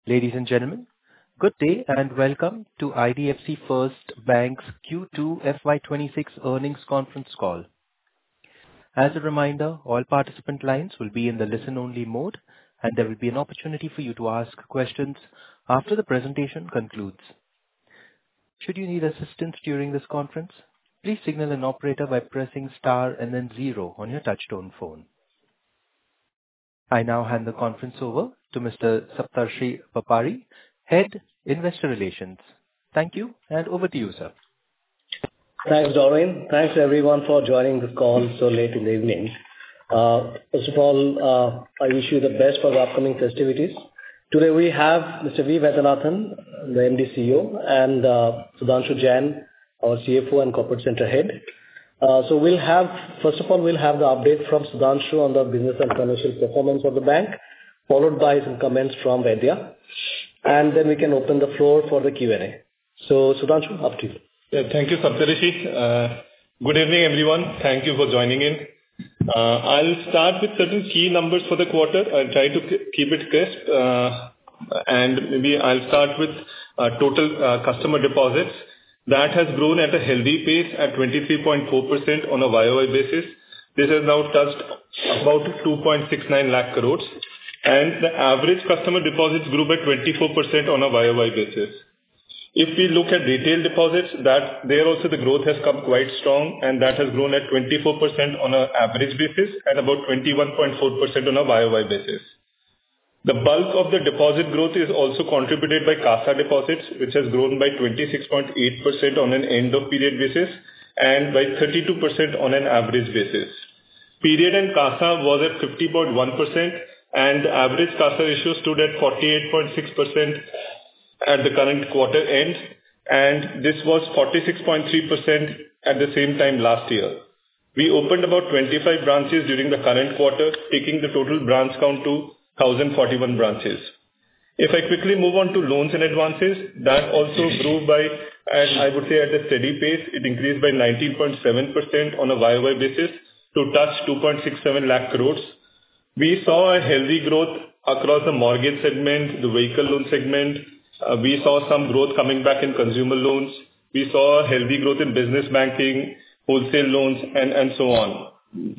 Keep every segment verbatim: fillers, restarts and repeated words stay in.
Ladies and gentlemen, good day and welcome to I D F C First Bank's Q two F Y twenty-six earnings conference call. As a reminder, all participant lines will be in the listen-only mode, and there will be an opportunity for you to ask questions after the presentation concludes. Should you need assistance during this conference, please signal an operator by pressing star and then zero on your touchtone phone. I now hand the conference over to Mister Saptarshi Bapari, Head, Investor Relations. Thank you, and over to you, sir. Thanks, Doreen. Thanks, everyone, for joining the call so late in the evening. Uh, first of all, uh, I wish you the best for the upcoming festivities. Today we have Mister V. Vaidyanathan, the M D C E O, and uh, Sudhanshu Jain, our C F O and Corporate Center Head. Uh, so we'll have, first of all, we'll have the update from Sudhanshu on the business and financial performance of the bank, followed by some comments from Vaidya, and then we can open the floor for the Q and A. So Sudhanshu, up to you. Yeah, thank you, Saptarishi. Uh, good evening, everyone. Thank you for joining in. Uh, I'll start with certain key numbers for the quarter. I'll try to keep it crisp, uh, and maybe I'll start with uh, total uh, customer deposits. That has grown at a healthy pace at twenty-three point four percent on a Y O Y basis. This has now touched about two point six nine lakh crores, and the average customer deposits grew by twenty-four percent on a Y O Y basis. If we look at retail deposits, that there also the growth has come quite strong, and that has grown at twenty-four percent on an average basis and about twenty-one point four percent on a Y O Y basis. The bulk of the deposit growth is also contributed by CASA deposits, which has grown by twenty-six point eight percent on an end of period basis and by thirty-two percent on an average basis. Period and CASA was at fifty point one percent, and the average CASA ratio stood at forty-eight point six percent at the current quarter end, and this was forty-six point three percent at the same time last year. We opened about twenty-five branches during the current quarter, taking the total branch count to one thousand forty-one branches. If I quickly move on to loans and advances, that also grew by, and I would say at a steady pace, it increased by nineteen point seven percent on a Y O Y basis to touch two point six seven lakh crores. We saw a healthy growth across the mortgage segment, the vehicle loan segment. Uh, we saw some growth coming back in consumer loans. We saw a healthy growth in business banking, wholesale loans, and, and so on.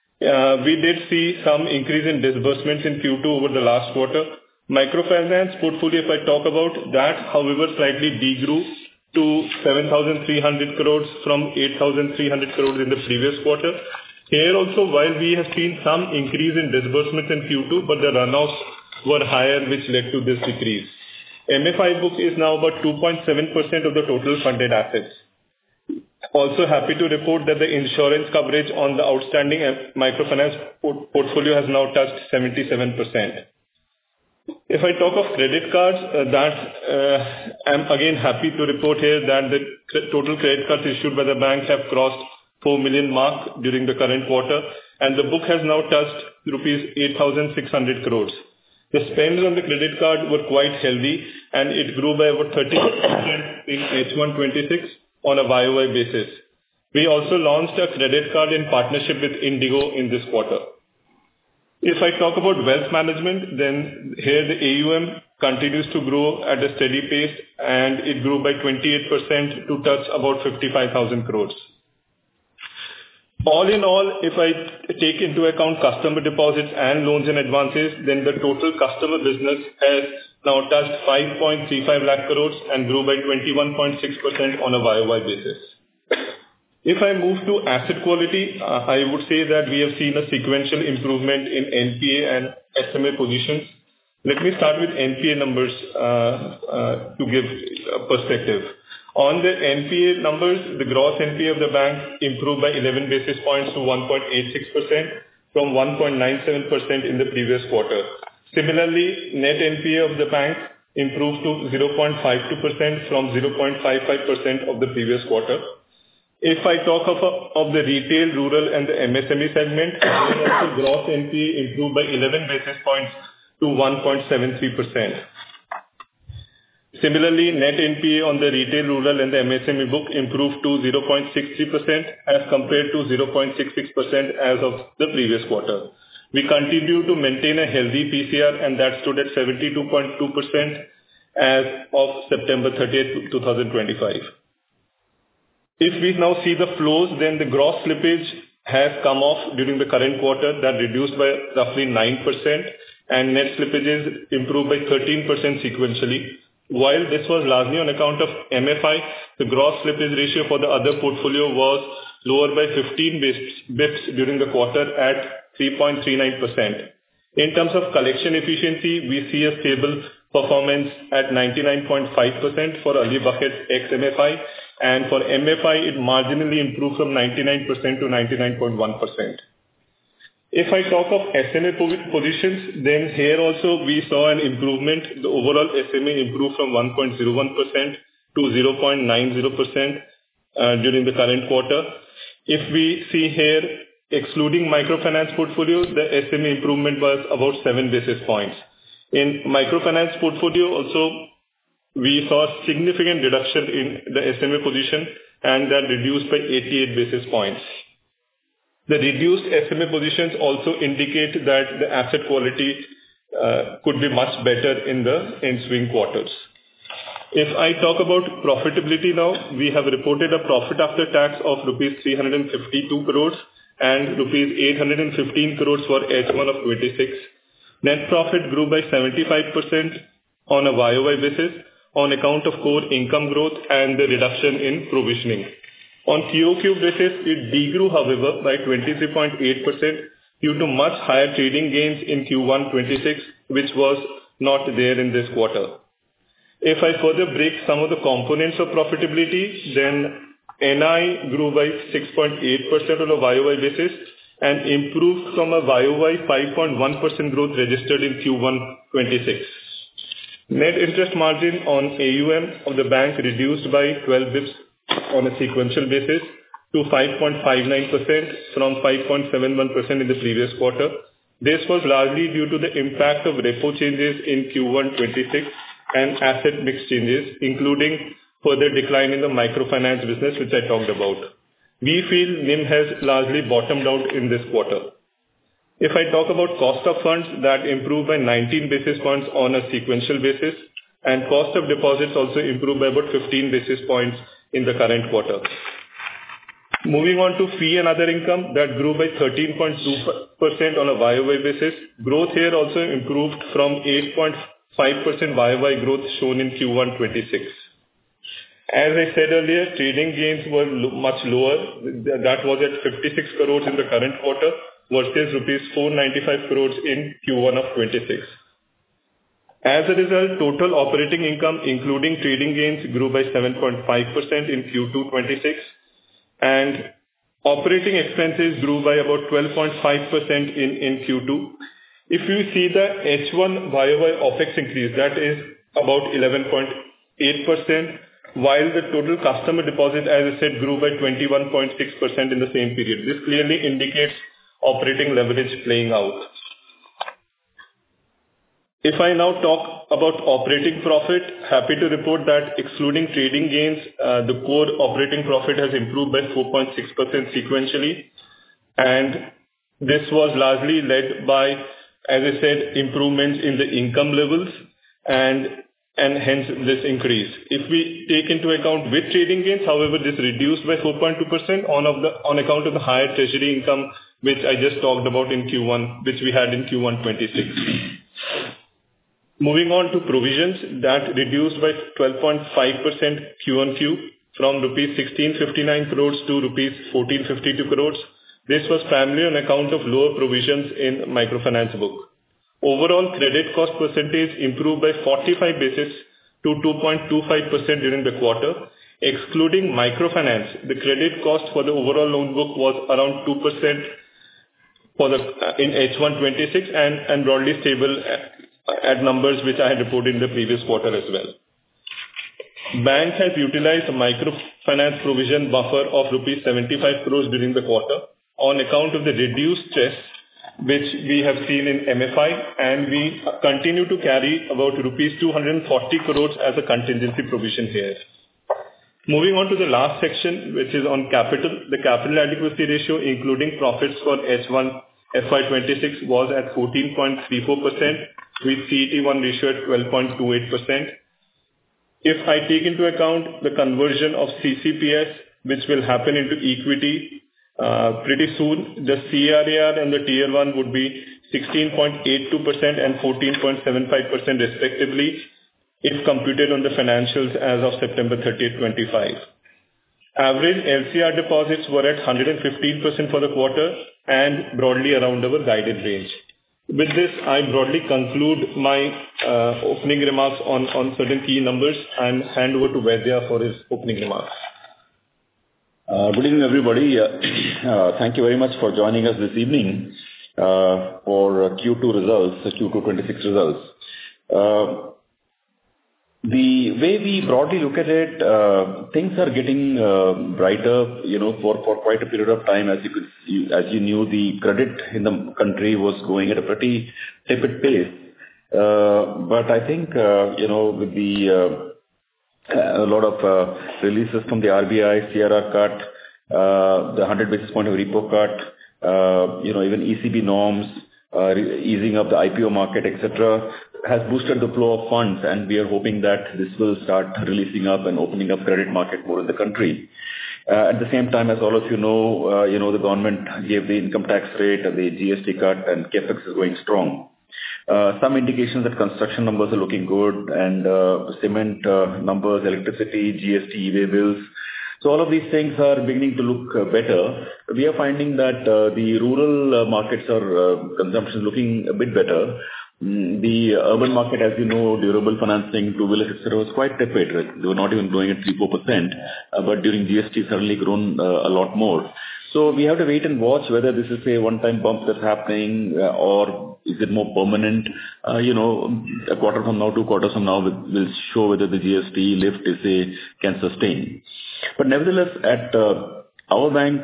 Uh, we did see some increase in disbursements in Q two over the last quarter. Microfinance portfolio, if I talk about that, however, slightly degrew to seven thousand three hundred crores from eight thousand three hundred crores in the previous quarter. Here also, while we have seen some increase in disbursements in Q two, but the runoffs were higher, which led to this decrease. M F I book is now about two point seven percent of the total funded assets. Also happy to report that the insurance coverage on the outstanding microfinance port- portfolio has now touched seventy-seven percent. If I talk of credit cards, uh, that uh, I'm again happy to report here that the cr- total credit cards issued by the bank have crossed four million mark during the current quarter, and the book has now touched rupees eight thousand six hundred crores. The spends on the credit card were quite healthy, and it grew by about thirty percent in H one twenty-six on a Y O Y basis. We also launched a credit card in partnership with Indigo in this quarter. If I talk about wealth management, then here the A U M continues to grow at a steady pace, and it grew by twenty-eight percent to touch about fifty-five thousand crores. All in all, if I take into account customer deposits and loans and advances, then the total customer business has now touched five point three five lakh crores and grew by twenty-one point six percent on a Y O Y basis. If I move to asset quality, uh, I would say that we have seen a sequential improvement in N P A and S M A positions. Let me start with N P A numbers uh, uh, to give a perspective. On the N P A numbers, the gross N P A of the bank improved by eleven basis points to one point eight six percent from one point nine seven percent in the previous quarter. Similarly, net N P A of the bank improved to zero point five two percent from zero point five five percent of the previous quarter. If I talk of, of the retail, rural and the M S M E segment, the gross N P A improved by eleven basis points to one point seven three percent. Similarly, net N P A on the retail, rural and the M S M E book improved to zero point six three percent as compared to zero point six six percent as of the previous quarter. We continue to maintain a healthy P C R, and that stood at seventy-two point two percent as of September thirtieth, twenty twenty-five. If we now see the flows, then the gross slippage has come off during the current quarter. That reduced by roughly nine percent, and net slippages improved by thirteen percent sequentially. While this was largely on account of M F I, the gross slippage ratio for the other portfolio was lower by fifteen basis points during the quarter at three point three nine percent. In terms of collection efficiency, we see a stable performance at ninety-nine point five percent for early bucket ex M F I, and for M F I, it marginally improved from ninety-nine percent to ninety-nine point one percent. If I talk of S M A positions, then here also we saw an improvement. The overall S M A improved from one point zero one percent to zero point nine zero percent uh, during the current quarter. If we see here, excluding microfinance portfolio, the S M A improvement was about seven basis points. In microfinance portfolio also, we saw significant reduction in the S M A position, and that reduced by eighty-eight basis points. The reduced S M A positions also indicate that the asset quality uh, could be much better in the ensuing quarters. If I talk about profitability now, we have reported a profit after tax of rupees three hundred fifty-two crores and rupees eight hundred fifteen crores for H one of twenty-six. Net profit grew by seventy-five percent on a Y O Y basis on account of core income growth and the reduction in provisioning. On Q O Q basis, it degrew, however, by twenty-three point eight percent due to much higher trading gains in Q one twenty-six, which was not there in this quarter. If I further break some of the components of profitability, then N I grew by six point eight percent on a Y O Y basis and improved from a Y O Y five point one percent growth registered in Q one twenty-six. Net interest margin on A U M of the bank reduced by twelve basis points on a sequential basis to five point five nine percent from five point seven one percent in the previous quarter. This was largely due to the impact of repo changes in Q one twenty-six and asset mix changes, including further decline in the microfinance business, which I talked about. We feel N I M has largely bottomed out in this quarter. If I talk about cost of funds, that improved by nineteen basis points on a sequential basis, and cost of deposits also improved by about fifteen basis points in the current quarter. Moving on to fee and other income, that grew by thirteen point two percent on a Y O Y basis. Growth here also improved from eight point five percent Y O Y growth shown in Q one twenty-six. As I said earlier, trading gains were lo- much lower. That was at fifty-six crores in the current quarter versus rupees four hundred ninety-five crores in Q one of twenty-six. As a result, total operating income, including trading gains, grew by seven point five percent in Q two twenty-six, and operating expenses grew by about twelve point five percent in, in Q two. If you see the H one Y O Y OpEx increase, that is about eleven point eight percent, while the total customer deposit, as I said, grew by twenty-one point six percent in the same period. This clearly indicates operating leverage playing out. If I now talk about operating profit, happy to report that excluding trading gains, uh, the core operating profit has improved by four point six percent sequentially, and this was largely led by, as I said, improvements in the income levels and and hence this increase. If we take into account with trading gains, however, this reduced by four point two percent on of the on account of the higher treasury income, which I just talked about in Q one, which we had in Q one twenty-six. Moving on to provisions, that reduced by twelve point five percent Q on Q from rupees sixteen fifty-nine crores to rupees fourteen fifty-two crores. This was primarily on account of lower provisions in microfinance book. Overall credit cost percentage improved by forty-five basis to two point two five percent during the quarter. Excluding microfinance, the credit cost for the overall loan book was around two percent for the in H one twenty-six and, and broadly stable at, at numbers which I had reported in the previous quarter as well. Bank has utilized a microfinance provision buffer of rupees seventy-five crores during the quarter on account of the reduced stress which we have seen in M F I, and we continue to carry about rupees two hundred forty crores as a contingency provision here. Moving on to the last section, which is on capital. The capital adequacy ratio, including profits for H one F Y twenty-six was at fourteen point three four percent with C E T one ratio at twelve point two eight percent. If I take into account the conversion of C C P S, which will happen into equity uh, pretty soon, the C R A R and the Tier one would be sixteen point eight two percent and fourteen point seven five percent respectively, if computed on the financials as of September thirtieth, twenty-five. Average L C R deposits were at one hundred fifteen percent for the quarter and broadly around our guided range. With this, I broadly conclude my uh, opening remarks on, on certain key numbers and hand over to Vaidya for his opening remarks. Uh, good evening, everybody. Uh, uh, thank you very much for joining us this evening uh, for uh, Q two results, uh, Q two twenty-six results. Uh, The way we broadly look at it, uh, things are getting uh, brighter, you know, for, for quite a period of time. As you could, you, as you knew, the credit in the country was going at a pretty tepid pace. Uh, but I think, uh, you know, with the uh, a lot of uh, releases from the R B I, C R R cut, uh, the one hundred basis point of repo cut, uh, you know, even E C B norms, uh, easing up the I P O market, et cetera, has boosted the flow of funds, and we are hoping that this will start releasing up and opening up credit market more in the country. Uh, at the same time, as all of you know, uh, you know, the government gave the income tax rate, the G S T cut, and capex is going strong. Uh, some indications that construction numbers are looking good, and uh, cement uh, numbers, electricity, G S T, e-way bills. So all of these things are beginning to look uh, better. We are finding that uh, the rural uh, markets are uh, consumption looking a bit better. The urban market, as you know, durable financing, two-wheelers, et cetera, was quite tepid. They were not even growing at three to four percent, uh, but during G S T, certainly grown uh, a lot more. So we have to wait and watch whether this is a one-time bump that's happening uh, or is it more permanent. Uh, you know, a quarter from now, two quarters from now will, will show whether the G S T lift is a, can sustain. But nevertheless, at uh, our bank,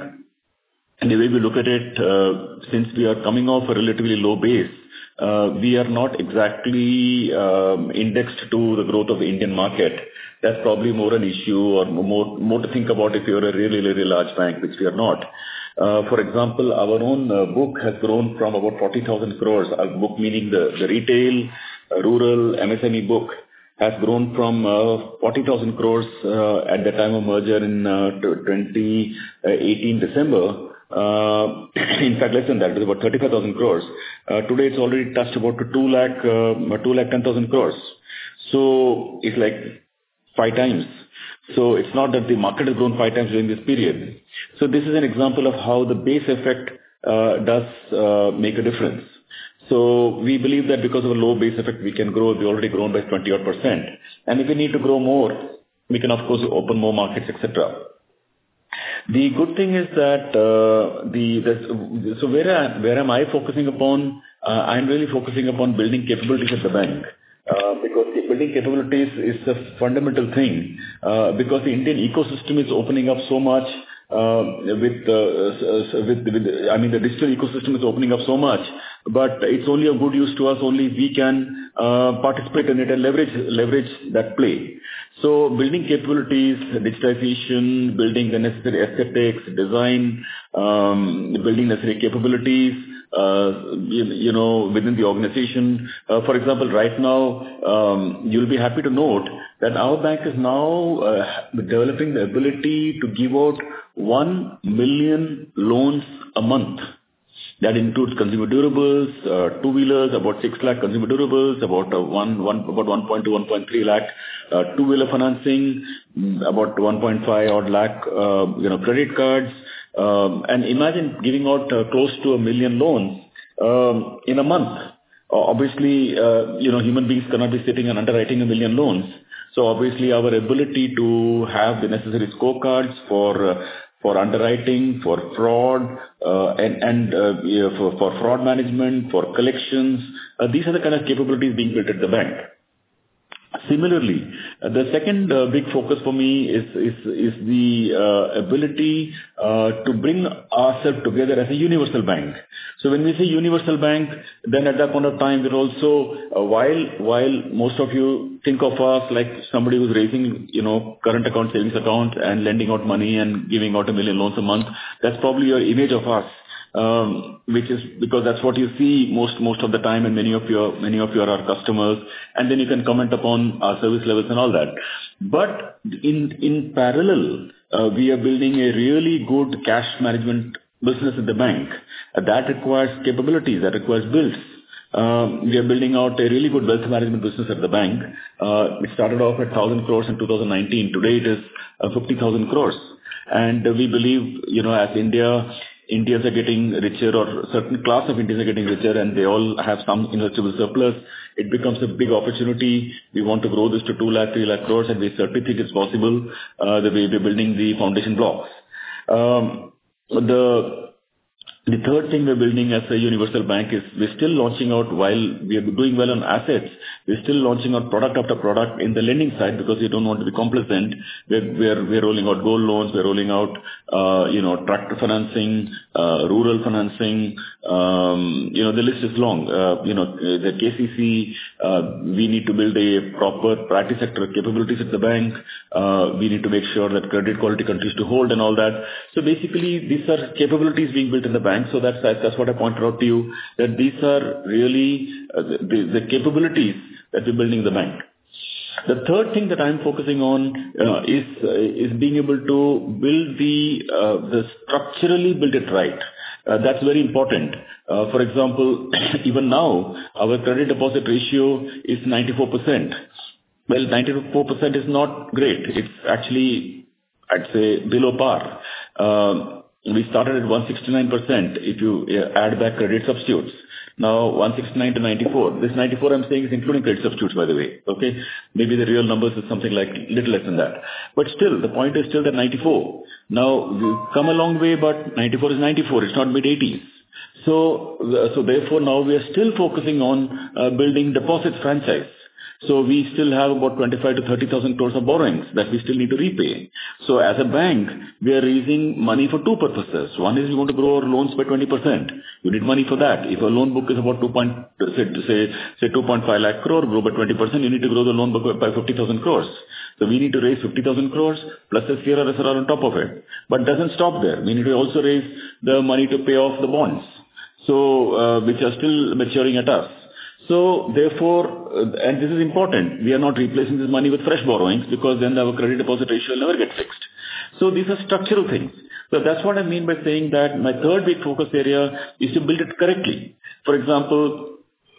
and the way we look at it, uh, since we are coming off a relatively low base, Uh, we are not exactly um, indexed to the growth of the Indian market. That's probably more an issue or more, more to think about if you're a really, really large bank, which we are not. Uh, for example, our own uh, book has grown from about forty thousand crores, our book meaning the, the retail, uh, rural, M S M E book, has grown from uh, forty thousand crores uh, at the time of merger in uh, twenty eighteen December. Uh, in fact, less than that, it was about thirty-five thousand crores. Uh, today it's already touched about two lakh, uh, two lakh ten thousand crores. So it's like five times. So it's not that the market has grown five times during this period. So this is an example of how the base effect uh, does uh, make a difference. So we believe that because of a low base effect, we can grow. We've already grown by twenty odd percent. And if we need to grow more, we can of course open more markets, et cetera. The good thing is that uh, the, the so where I, where am I focusing upon? Uh, I'm really focusing upon building capabilities at the bank uh, because building capabilities is a fundamental thing uh, because the Indian ecosystem is opening up so much. Uh, with, uh, with, with, I mean, the digital ecosystem is opening up so much, but it's only of good use to us. Only we can uh, participate in it and leverage leverage that play. So, building capabilities, digitization, building the necessary aesthetics, design, um, building necessary capabilities. Uh, you, you know, within the organization. Uh, for example, right now, um, you'll be happy to note that our bank is now uh, developing the ability to give out one million loans a month. That includes consumer durables, uh, two-wheelers, about six lakh consumer durables, about uh, one, one, about one point two, one point three lakh uh, two-wheeler financing, about one point five odd lakh, uh, you know, credit cards. Um, and imagine giving out uh, close to a million loans um, in a month. Uh, obviously, uh, you know, human beings cannot be sitting and underwriting a million loans. So obviously, our ability to have the necessary scorecards for uh, for underwriting, for fraud, uh, and and uh, yeah, for, for fraud management, for collections, uh, these are the kind of capabilities being built at the bank. Similarly, uh, the second uh, big focus for me is is is the uh, ability uh, to bring ourselves together as a universal bank. So when we say universal bank, then at that point of time, we're also uh, while while most of you think of us like somebody who's raising, you know, current account, savings account, and lending out money and giving out a million loans a month, that's probably your image of us. um, which is because that's what you see most most of the time, and many of your many of your are customers, and then you can comment upon our service levels and all that. But in in parallel, uh, we are building a really good cash management business at the bank. Uh, that requires capabilities, that requires builds. Uh, we are building out a really good wealth management business at the bank. Uh, it started off at one thousand crores in two thousand nineteen. Today it is uh, fifty thousand crores. And uh, we believe, you know, as India, Indians are getting richer, or certain class of Indians are getting richer, and they all have some investable surplus, it becomes a big opportunity. We want to grow this to two lakh, three lakh crores, and we certainly think it's possible, uh, the way we're building the foundation blocks. Um, the The third thing we're building as a universal bank is we're still launching out, while we are doing well on assets, we're still launching out product after product in the lending side because we don't want to be complacent. We're, we're, we're rolling out gold loans, we're rolling out, uh, you know, tractor financing, uh, rural financing, um, you know, the list is long. Uh, you know, the K C C, uh, we need to build a proper practice sector capabilities at the bank. Uh, we need to make sure that credit quality continues to hold and all that. So basically, these are capabilities being built in the bank. So that's that's what I pointed out to you, that these are really uh, the, the capabilities that we're building in the bank. The third thing that I'm focusing on uh, is uh, is being able to build the uh, the structurally build it right. Uh, that's very important. Uh, for example, even now our credit deposit ratio is ninety-four percent. Well, ninety-four percent is not great. It's actually, I'd say, below par. Uh, We started at one hundred sixty-nine percent if you add back credit substitutes. Now one hundred sixty-nine to ninety-four. This ninety-four I'm saying is including credit substitutes, by the way. Okay? Maybe the real numbers is something like little less than that. But still, the point is still that ninety-four. Now, we've come a long way, but ninety-four is ninety-four. It's not mid eighties. So, so therefore now we are still focusing on uh, building deposits franchise. So we still have about twenty-five to thirty thousand crores of borrowings that we still need to repay. So as a bank, we are raising money for two purposes. One is we want to grow our loans by twenty percent. You need money for that. If a loan book is about two point, say, say, say two point five lakh crore, grow by twenty percent, you need to grow the loan book by fifty thousand crores. So we need to raise fifty thousand crores plus a C R R S R R on top of it. But doesn't stop there. We need to also raise the money to pay off the bonds, so uh, which are still maturing at us. So therefore, and this is important, we are not replacing this money with fresh borrowings because then our credit deposit ratio will never get fixed. So these are structural things. So that's what I mean by saying that my third big focus area is to build it correctly. For example,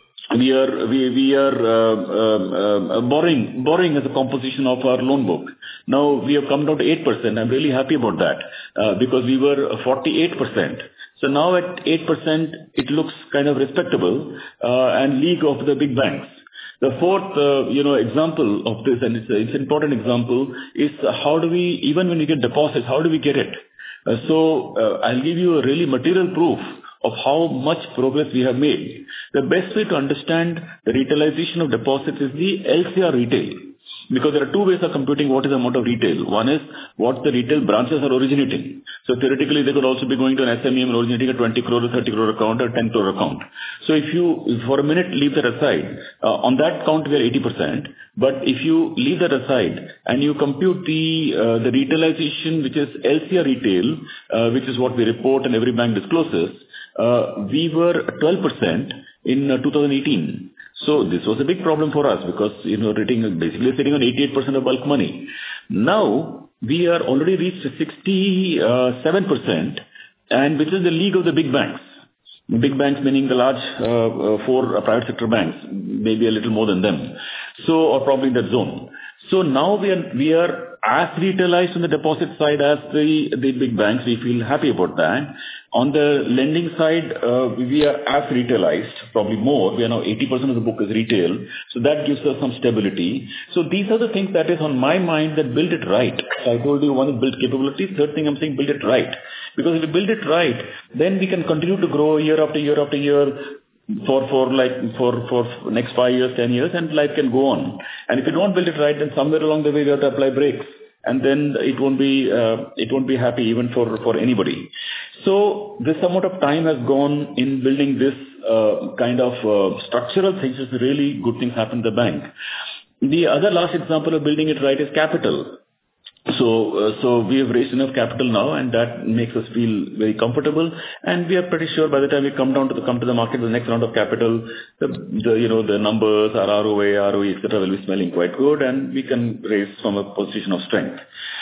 we are we we are uh, uh, uh, borrowing borrowing as a composition of our loan book. Now we have come down to eight percent. I'm really happy about that uh, because we were forty-eight percent. So now at eight percent, it looks kind of respectable uh, and league of the big banks. The fourth, uh, you know, example of this, and it's, a, it's an important example, is how do we, even when we get deposits, how do we get it? Uh, so uh, I'll give you a really material proof of how much progress we have made. The best way to understand the retailization of deposits is the L C R retail. Because there are two ways of computing what is the amount of retail. One is what the retail branches are originating. So theoretically, they could also be going to an S M E and originating a twenty crore or thirty crore account or ten crore account. So if you, for a minute, leave that aside, uh, on that count, we are eighty percent. But if you leave that aside and you compute the uh, the retailization, which is L C R retail, uh, which is what we report and every bank discloses, uh, we were twelve percent in uh, two thousand eighteen. So this was a big problem for us because, you know, rating basically sitting on eighty-eight percent of bulk money. Now we are already reached sixty-seven percent, and which is the league of the big banks. Big banks meaning the large uh, uh, four uh, private sector banks, maybe a little more than them. So, or probably in that zone. So now we are, we are as retailized on the deposit side as the, the big banks. We feel happy about that. On the lending side, uh, we are as retailized, probably more. We are now eighty percent of the book is retail. So that gives us some stability. So these are the things that is on my mind that build it right. So I told you one is build capabilities. Third thing I'm saying build it right. Because if we build it right, then we can continue to grow year after year after year for, for like, for, for next five years, ten years, and life can go on. And if you don't build it right, then somewhere along the way we have to apply brakes. And then it won't be, uh, it won't be happy even for, for anybody. So this amount of time has gone in building this, uh, kind of, uh, structural things. Is really good things happen in the bank. The other last example of building it right is capital. So, uh, so we have raised enough capital now, and that makes us feel very comfortable. And we are pretty sure by the time we come down to the come to the market with the next round of capital, the, the you know the numbers, our R O A, R O E, et cetera, will be smelling quite good, and we can raise from a position of strength.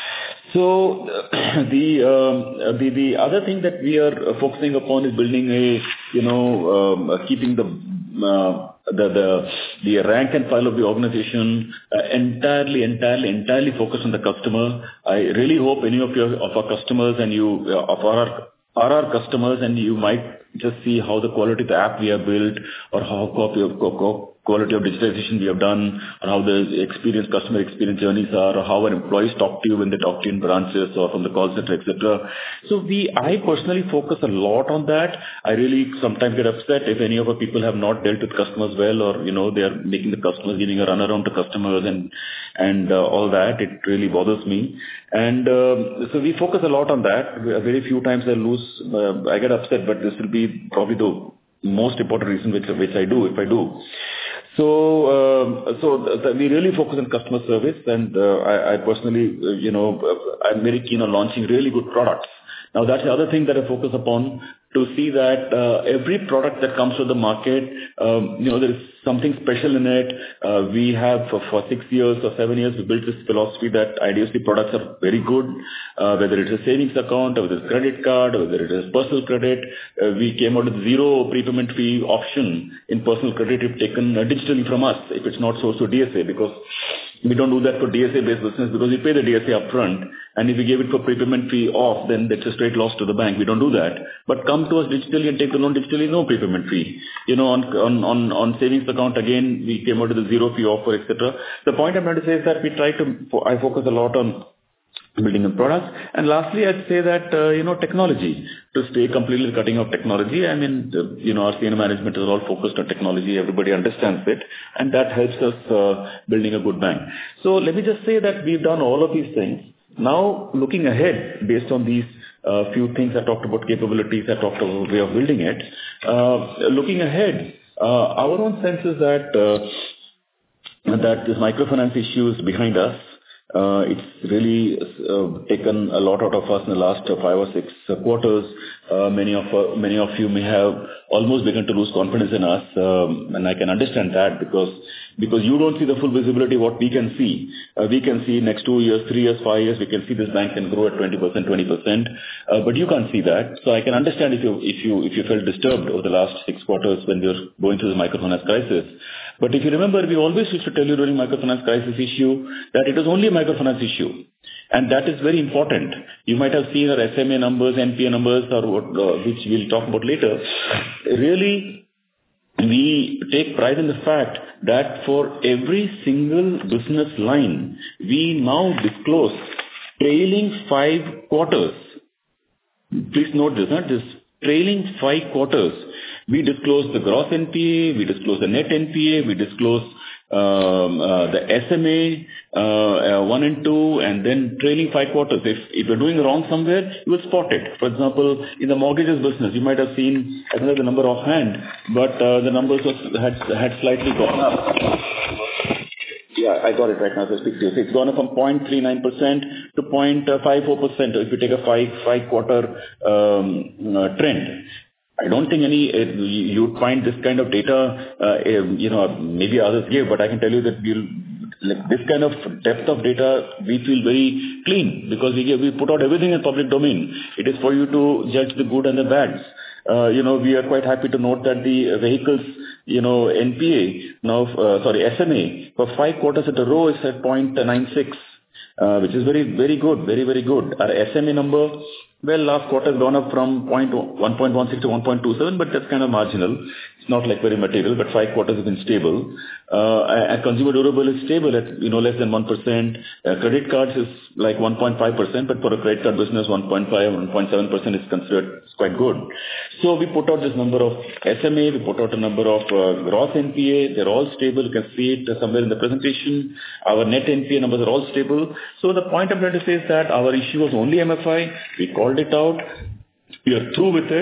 So the um, the the other thing that we are focusing upon is building a you know um, keeping the uh, the the the rank and file of the organization uh, entirely entirely entirely focused on the customer. I really hope any of your of our customers and you uh, of our are our customers, and you might just see how the quality of the app we have built, or how copy of quality of digitalization we have done, or how the experience, customer experience journeys are, or how our employees talk to you when they talk to you in branches or from the call center, et cetera. So we, I personally focus a lot on that. I really sometimes get upset if any of our people have not dealt with customers well, or, you know, they are making the customers, giving a runaround to customers and, and uh, all that. It really bothers me. And uh, so we focus a lot on that. Very few times I lose, uh, I get upset, but this will be probably the most important reason which, which I do, if I do. So, um, so th- we really focus on customer service, and uh, I, I personally, uh, you know, uh, I'm very keen on launching really good products. Now, that's the other thing that I focus upon, to see that uh, every product that comes to the market, um, you know, there is something special in it. Uh, we have for, for six years or seven years, we built this philosophy that I D F C products are very good, uh, whether it's a savings account, or whether it's credit card, or whether it is personal credit. Uh, we came out with zero prepayment fee option in personal credit if taken uh, digitally from us, if it's not sourced to D S A, because we don't do that for D S A-based business, because we pay the D S A upfront, and if we gave it for prepayment fee off, then that's a straight loss to the bank. We don't do that. But come to us digitally and take the loan digitally, no prepayment fee. You know, on on on, on savings account, again, we came out with a zero fee offer, et cetera. The point I'm trying to say is that we try to, I focus a lot on building a product. And lastly, I'd say that, uh, you know, technology, to stay completely cutting of technology. I mean, the, you know, our senior management is all focused on technology. Everybody understands it, and that helps us uh, building a good bank. So let me just say that we've done all of these things. Now, looking ahead, based on these uh, few things I talked about, capabilities, I talked about way of building it, uh, looking ahead, uh, our own sense is that, uh, that this microfinance issue is behind us. Uh, it's really uh, taken a lot out of us in the last uh, five or six uh, quarters. Uh, many of uh, many of you may have almost begun to lose confidence in us, um, and I can understand that, because because you don't see the full visibility what we can see. Uh, we can see next two years, three years, five years, we can see this bank can grow at twenty percent, twenty percent, uh, but you can't see that. So I can understand if you if you if you felt disturbed over the last six quarters when we were going through the microfinance crisis. But if you remember, we always used to tell you during microfinance crisis issue that it was only a microfinance issue. And that is very important. You might have seen our S M A numbers, N P A numbers, or what, uh, which we'll talk about later. Really, we take pride in the fact that for every single business line, we now disclose trailing five quarters. Please note this, not this trailing five quarters. We disclose the gross N P A, we disclose the net N P A, we disclose um, uh, the S M A uh, uh, one and two, and then trailing five quarters. If if you're doing wrong somewhere, you will spot it. For example, in the mortgages business, you might have seen, I don't know the number offhand, but uh, the numbers was, had had slightly gone up. Yeah, I got it right now as I speak to you. So it's gone up from zero point three nine percent to zero point five four percent if you take a five five quarter um, uh, trend. I don't think any, uh, you'd find this kind of data, uh, you know, maybe others give, but I can tell you that we'll, like this kind of depth of data, we feel very clean, because we give, we put out everything in public domain. It is for you to judge the good and the bads. Uh, you know, we are quite happy to note that the vehicles, you know, N P A, now, uh, sorry, S M A, for five quarters at a row is at zero point nine six, uh, which is very, very good, very, very good. Our S M A number, well, last quarter has gone up from one point one six to one point two seven, but that's kind of marginal. It's not like very material, but five quarters have been stable. Uh, and consumer durable is stable at, you know, less than one percent. Uh, credit cards is like one point five percent, but for a credit card business, one point five, one point seven percent is considered quite good. So we put out this number of S M A, we put out a number of uh, gross N P A. They're all stable. You can see it somewhere in the presentation. Our net N P A numbers are all stable. So the point I'm trying to say is that our issue was only M F I. We called it out. We are through with it.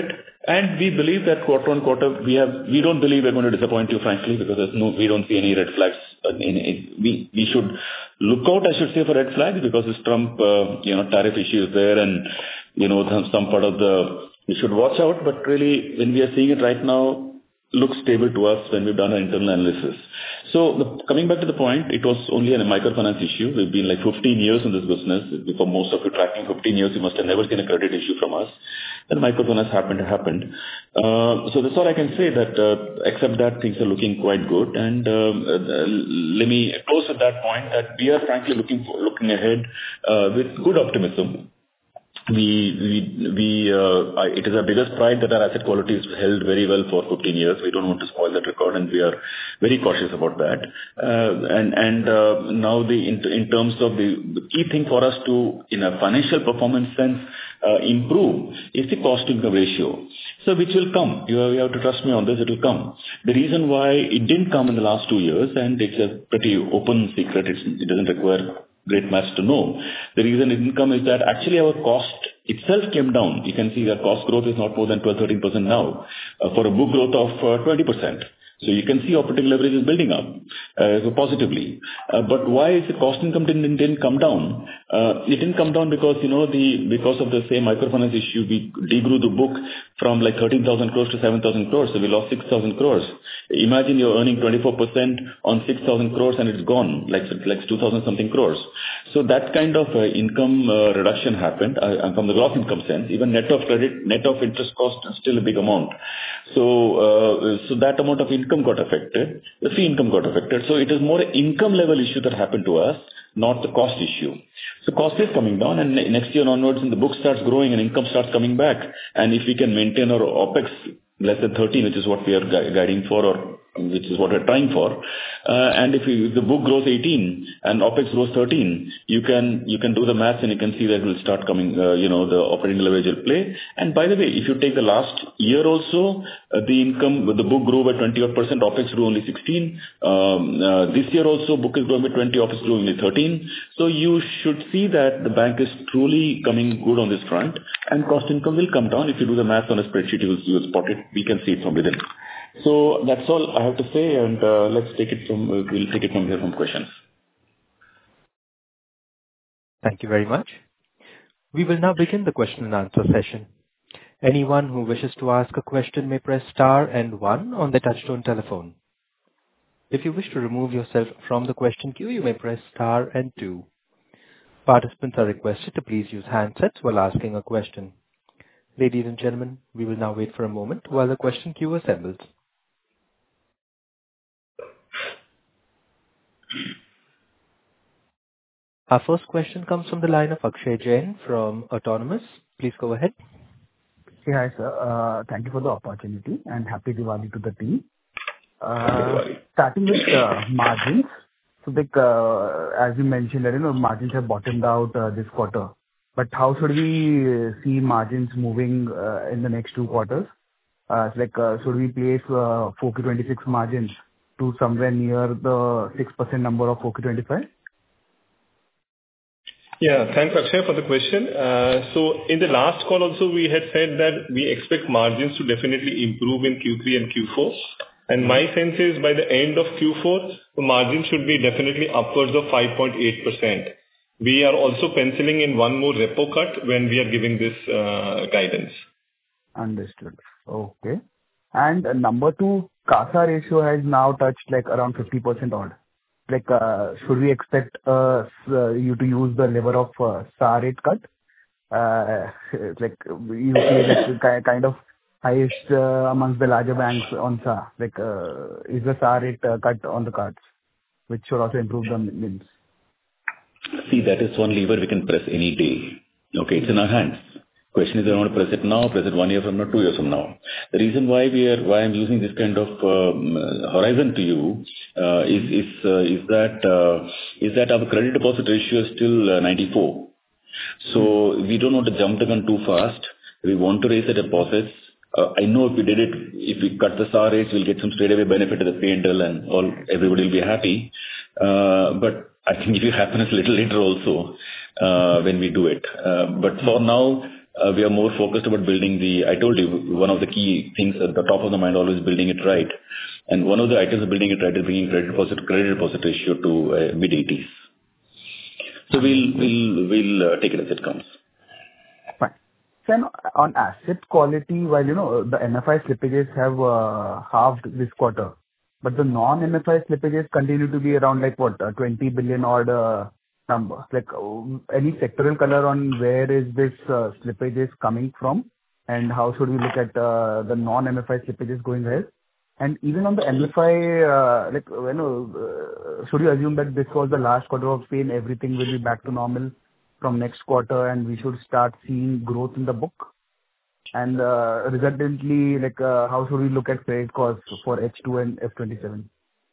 And we believe that quarter on quarter, we have, we don't believe we're going to disappoint you, frankly, because there's no, we don't see any red flags. In, in, we, we should look out, I should say, for red flags because this Trump, uh, you know, tariff issue is there and, you know, some, some part of the, we should watch out. But really, when we are seeing it right now, looks stable to us when we've done our internal analysis. So the, coming back to the point, it was only a microfinance issue. We've been like fifteen years in this business. For most of you tracking fifteen years, you must have never seen a credit issue from us. And microfinance happened, happened. Uh, so that's all I can say, that uh, except that things are looking quite good. And um, uh, let me close at that point that we are frankly looking for, looking ahead uh, with good optimism. We, we, we, uh, I, it is our biggest pride that our asset quality is held very well for fifteen years. We don't want to spoil that record, and we are very cautious about that. Uh, and, and, uh, now the, in, in terms of the, the key thing for us to, in a financial performance sense, uh, improve is the cost income ratio. So which will come. You have, you have to trust me on this, it will come. The reason why it didn't come in the last two years, and it's a pretty open secret, it's, it doesn't require great maths to know. The reason it didn't come is that actually our cost itself came down. You can see that cost growth is not more than twelve to thirteen percent now, uh, for a book growth of uh, twenty percent. So you can see operating leverage is building up uh, so positively. Uh, but why is the cost income didn't, didn't come down? Uh, it didn't come down because, you know, the because of the same microfinance issue, we degrew the book from like thirteen thousand crores to seven thousand crores. So we lost six thousand crores. Imagine you're earning twenty-four percent on six thousand crores and it's gone, like, like two thousand something crores. So that kind of uh, income uh, reduction happened uh, from the gross income sense. Even net of credit, net of interest cost is still a big amount. So, uh, so that amount of income got affected, the fee income got affected. So it is more an income level issue that happened to us, not the cost issue. So cost is coming down, and next year onwards, when the book starts growing and income starts coming back, and if we can maintain our OPEX less than thirteen, which is what we are gu- guiding for, or which is what we're trying for, uh, and if, we, if the book grows eighteen and OPEX grows thirteen, you can you can do the maths and you can see that it will start coming, uh, you know, the operating leverage will play. And by the way, if you take the last year also, uh, the income, the book grew by twenty odd percent, OPEX grew only sixteen. Um, uh, this year also, book is growing by twenty, OPEX grew only thirteen. So you should see that the bank is truly coming good on this front, and cost income will come down. If you do the math on a spreadsheet, you will, you will spot it. We can see it from within. So that's all I have to say, and uh, let's take it from, uh, we'll take it from here from questions. Thank you very much. We will now begin the question and answer session. Anyone who wishes to ask a question may press star and one on the touchtone telephone. If you wish to remove yourself from the question queue, you may press star and two. Participants are requested to please use handsets while asking a question. Ladies and gentlemen, we will now wait for a moment while the question queue assembles. Our first question comes from the line of Akshay Jain from Autonomous. Please go ahead. Hey, hi, sir. Uh, Thank you for the opportunity, and happy Diwali to the team. Uh, Starting with uh, margins. So, like, uh, as you mentioned, that, you know, margins have bottomed out uh, this quarter. But how should we uh, see margins moving uh, in the next two quarters? Uh, so like, uh, should we place uh, four Q twenty-six margins to somewhere near the six percent number of four Q twenty-five? Yeah, thanks, Akshay, for the question. Uh, So in the last call also, we had said that we expect margins to definitely improve in Q three and Q four. And my sense is by the end of Q four, the margin should be definitely upwards of five point eight percent. We are also penciling in one more repo cut when we are giving this uh, guidance. Understood. Okay. And uh, number two, CASA ratio has now touched like around fifty percent odd. Like, uh, should we expect uh, s- uh, you to use the lever of uh, S A R rate cut? Uh, like, you see like ki- kind of highest uh, amongst the larger banks on S A R. Like, uh, is the S A R rate uh, cut on the cards, which should also improve the N I Ms? See, that is one lever we can press any day. Okay, it's in our hands. Question is, I want to press it now, press it one year from now, two years from now. The reason why we are, why I'm using this kind of um, horizon to you uh, is is uh, is that uh, is that our credit deposit ratio is still uh, ninety-four. So we don't want to jump the gun too fast. We want to raise the deposits. Uh, I know if we did it, if we cut the S A R rates, we'll get some straightaway benefit to the P and L, and all everybody will be happy. Uh, but I can give you happiness a little later also uh, when we do it. Uh, but for now, uh, we are more focused about building the, I told you, one of the key things at the top of the mind, always building it right. And one of the items of building it right is bringing credit deposit, credit deposit ratio to uh, mid eighties. So we'll, we'll, we'll uh, take it as it comes. Fine. Then on asset quality, while, you know, the M F I slippages have uh, halved this quarter, but the non-M F I slippages continue to be around like what, uh, twenty billion odd uh, number. Like uh, any sectoral color on where is this uh, slippages coming from, and how should we look at uh, the non-M F I slippages going ahead? And even on the M F I, uh, like, you know, uh, should you assume that this was the last quarter of pain, everything will be back to normal from next quarter, and we should start seeing growth in the book? And uh, resultantly, like, uh, how should we look at credit costs for H two and F twenty-seven?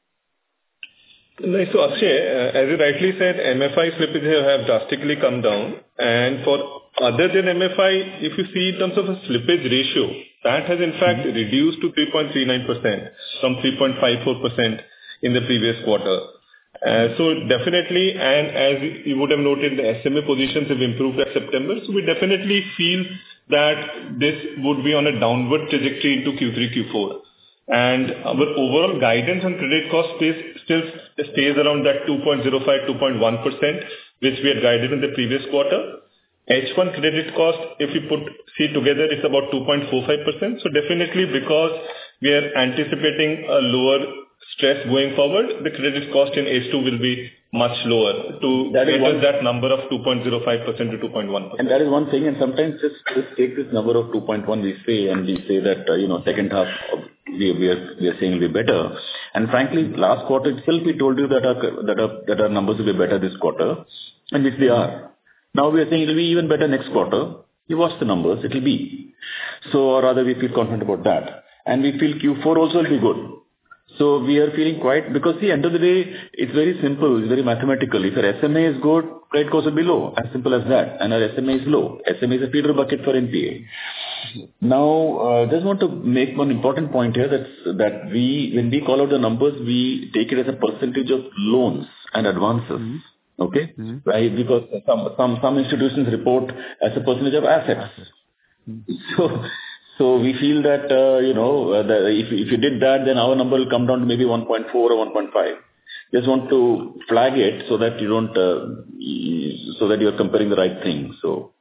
Nice. So Akshay, uh, as you rightly said, M F I slippages have drastically come down. And for other than M F I, if you see in terms of a slippage ratio, that has in fact mm-hmm. reduced to three point three nine percent from three point five four percent in the previous quarter. Uh, so definitely, and as you would have noted, the S M A positions have improved at September. So we definitely feel that this would be on a downward trajectory into Q three, Q four. And our overall guidance on credit cost stays, still stays around that two point zero five, two point one percent, which we had guided in the previous quarter. H one credit cost, if you put see together, it's about two point four five percent. So definitely, because we are anticipating a lower stress going forward, the credit cost in H two will be much lower to that get us that number of two point zero five percent to two point one percent. And that is one thing. And sometimes just, just take this number of two point one we say, and we say that, uh, you know, second half of, we, we, are, we are saying will be better. And frankly, last quarter itself, we told you that our, that our, that our numbers will be better this quarter, and which they are. Now we are saying it will be even better next quarter. You watch the numbers, it will be. So, or rather, we feel confident about that. And we feel Q four also will be good. So we are feeling quite, because the end of the day, it's very simple, it's very mathematical. If your S M A is good, credit cost will be low, as simple as that. And our S M A is low. S M A is a feeder bucket for N P A. Now, uh, just want to make one important point here, that that we, when we call out the numbers, we take it as a percentage of loans and advances. Mm-hmm. Okay? Mm-hmm. Right? Because some, some, some institutions report as a percentage of assets. Mm-hmm. So, So we feel that, uh, you know, uh, the, if, if you did that, then our number will come down to maybe one point four or one point five. Just want to flag it so that you don't, uh, so that you're comparing the right thing. So,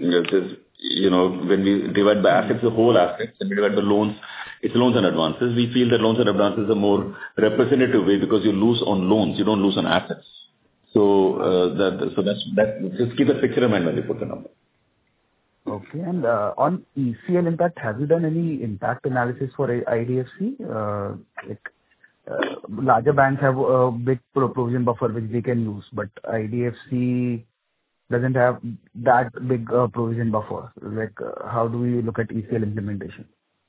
you know, when we divide by assets, the whole assets, and we divide by loans, it's loans and advances. We feel that loans and advances are more representative way, because you lose on loans, you don't lose on assets. So, uh, that, so that's, that, just keep the picture in mind when you put the number. Okay. And uh, on E C L impact, have you done any impact analysis for I D F C? Uh, like, uh, larger banks have a big provision buffer which they can use, but I D F C doesn't have that big uh, provision buffer. Like, uh, how do we look at E C L implementation?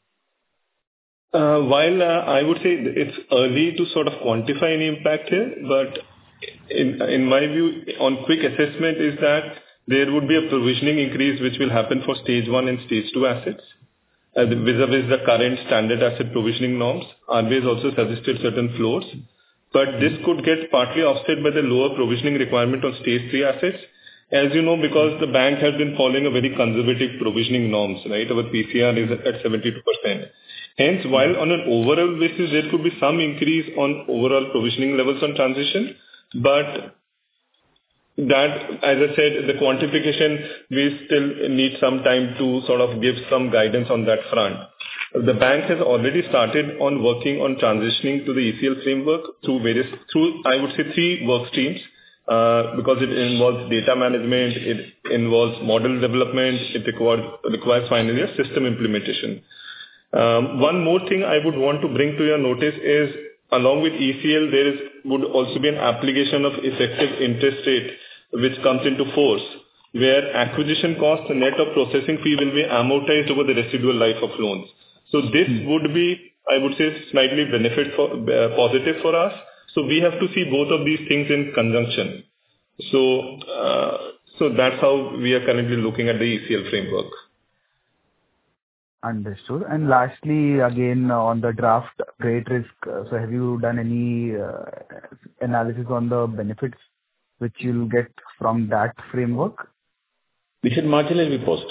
Uh, while uh, I would say it's early to sort of quantify any impact here, but in, in my view, on quick assessment is that there would be a provisioning increase which will happen for stage one and stage two assets, uh, vis-a-vis the current standard asset provisioning norms. R B I has also suggested certain floors, but this could get partly offset by the lower provisioning requirement on stage three assets. As you know, because the bank has been following a very conservative provisioning norms, right? Our P C R is at seventy-two percent. Hence, while on an overall basis, there could be some increase on overall provisioning levels on transition, but that, as I said, the quantification, we still need some time to sort of give some guidance on that front. The bank has already started on working on transitioning to the E C L framework through various, through, I would say, three work streams, uh, because it involves data management, it involves model development, it requires, requires finally a system implementation. Um, one more thing I would want to bring to your notice is, along with E C L, there is, would also be an application of effective interest rate which comes into force, where acquisition cost and net of processing fee will be amortized over the residual life of loans. So this hmm. would be, I would say, slightly benefit for, uh, positive for us. So we have to see both of these things in conjunction. So, uh, so that's how we are currently looking at the E C L framework. Understood. And lastly, again, on the draft credit risk, uh, so have you done any uh, analysis on the benefits which you'll get from that framework? We should marginally be positive.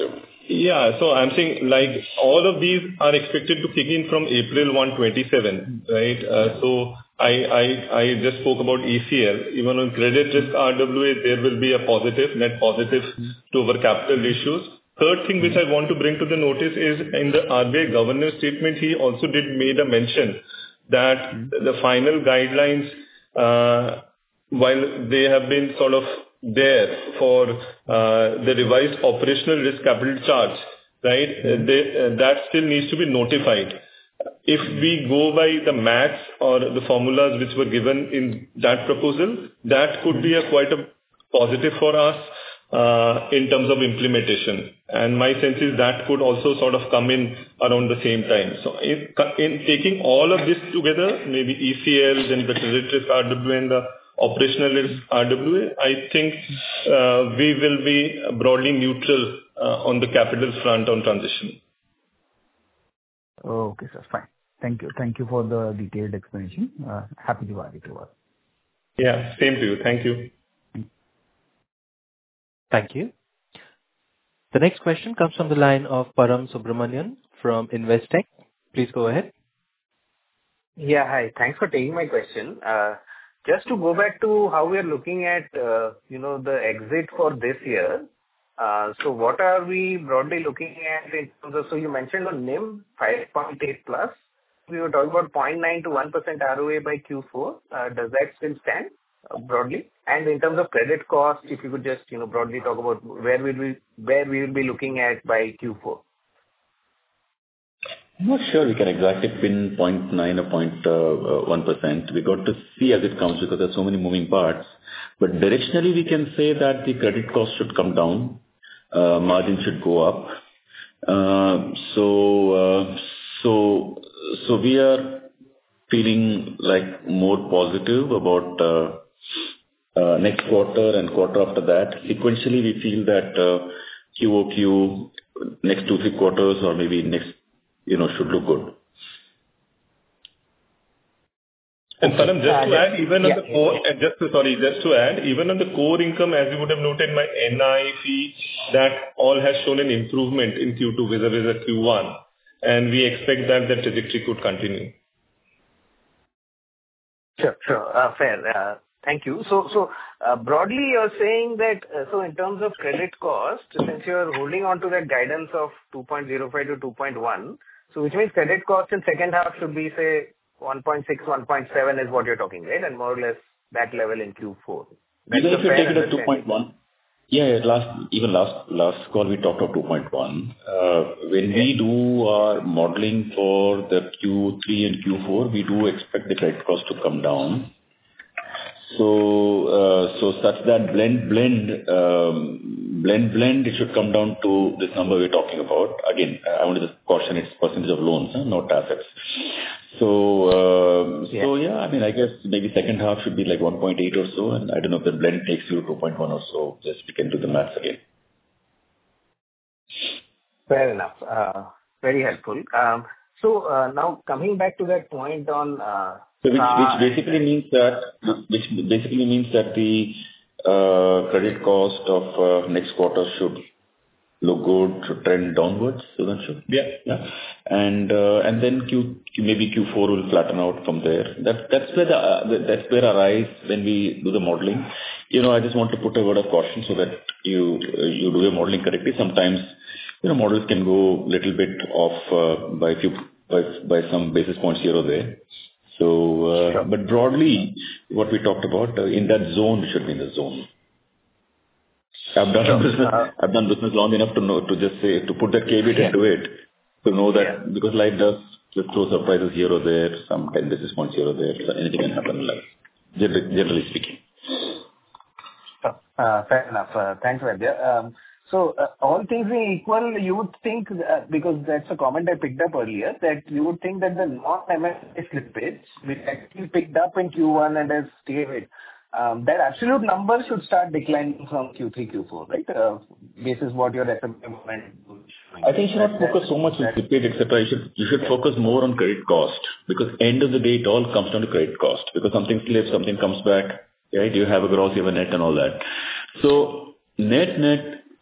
Yeah. So I'm saying, like, all of these are expected to kick in from April first, twenty-seven, right? Uh, So I I I just spoke about E C L. Even on credit risk R W A, there will be a positive, net positive to our capital ratios. Third thing which I want to bring to the notice is in the R B I governor statement, he also did made a mention that the final guidelines, uh, while they have been sort of there for uh, the revised operational risk capital charge, right? Uh, they, uh, that still needs to be notified. If we go by the maths or the formulas which were given in that proposal, that could be a quite a positive for us uh, in terms of implementation. And my sense is that could also sort of come in around the same time. So in, in taking all of this together, maybe E C L, then the credit risk R W A and the operational risk R W A, I think uh, we will be broadly neutral uh, on the capital front on transition. Okay, sir. Fine. Thank you. Thank you for the detailed explanation. Uh, Happy Diwali to us. Yeah, same to you. Thank you. Thank you. The next question comes from the line of Param Subramanian from Investec. Please go ahead. Yeah, hi. Thanks for taking my question. Uh, Just to go back to how we are looking at, uh, you know, the exit for this year. Uh, So what are we broadly looking at in terms of... So you mentioned on NIM, five point eight plus. We were talking about zero point nine to one percent R O A by Q four. Uh, Does that still stand, uh, broadly? And in terms of credit cost, if you could just, you know, broadly talk about where will we, where we will be looking at by Q four. I'm not sure we can exactly pin zero point nine or zero point one percent. We got to see as it comes because there's so many moving parts. But directionally, we can say that the credit cost should come down, uh, margin should go up. Uh, so, uh, so, so we are feeling like more positive about uh, uh, next quarter and quarter after that. Sequentially, we feel that uh, Q O Q next two three quarters or maybe next, you know, should look good. And Param, just to add, even on the core, just to, sorry, just to add, even on the core income, as you would have noted, my N I fee, that all has shown an improvement in Q two vis-a-vis the Q one, and we expect that the trajectory could continue. Sure, sure. Uh, Fair. Uh, Thank you. So, so uh, broadly, you're saying that, uh, so in terms of credit cost, since you're holding on to that guidance of two point zero five to two point one, so which means credit cost in second half should be, say, one point six, one point seven is what you're talking, right? And more or less that level in Q four. That's Even if you take it at two understanding. point one, yeah, yeah, last, even last, last call we talked of two point one. Uh, when we do our modeling for the Q three and Q four, we do expect the credit cost to come down. So, uh, so such that blend, blend, um, blend, blend, it should come down to this number we're talking about. Again, I want to just caution it's percentage of loans, huh, not assets. So, uh, Yeah. so yeah, I mean, I guess maybe second half should be like one point eight or so, and I don't know if the blend takes you to two point one or so. Just we can do the maths again. Fair enough. Uh, Very helpful. Um, So, uh, now coming back to that point on, uh, So which, uh, which basically means that, which basically means that the uh, credit cost of uh, next quarter should look good, should trend downwards, Sudhanshu? Yeah. Yeah. And uh, and then Q, maybe Q four will flatten out from there. That That's where the uh, that's where our eyes when we do the modeling. You know, I just want to put a word of caution so that you you do your modeling correctly. Sometimes, you know, models can go little bit off uh, by few by by some basis points here or there. So, uh, Sure. but broadly, what we talked about, uh, in that zone, we should be in the zone. I've done Sure. business, Uh, I've done business long enough to know, to just say, to put that caveat Yeah. into it, to know that Yeah. because life does just throw surprises here or there, some ten basis points here or there, so anything can happen in life, generally, generally speaking. Sure. Uh, Fair enough. Uh, Thanks, Vaidya. Um, So, uh, all things being equal, you would think, uh, because that's a comment I picked up earlier, that you would think that the non-M S A slippage, which actually picked up in Q one and has stayed, um, that absolute number should start declining from Q three, Q four, right? Uh, This is what your S M M went. I think you should not focus so much on slippage, et cetera. You should, you should focus more on credit cost, because end of the day, it all comes down to credit cost, because something slips, something comes back, right? You have a gross, you have a net and all that. So net, net,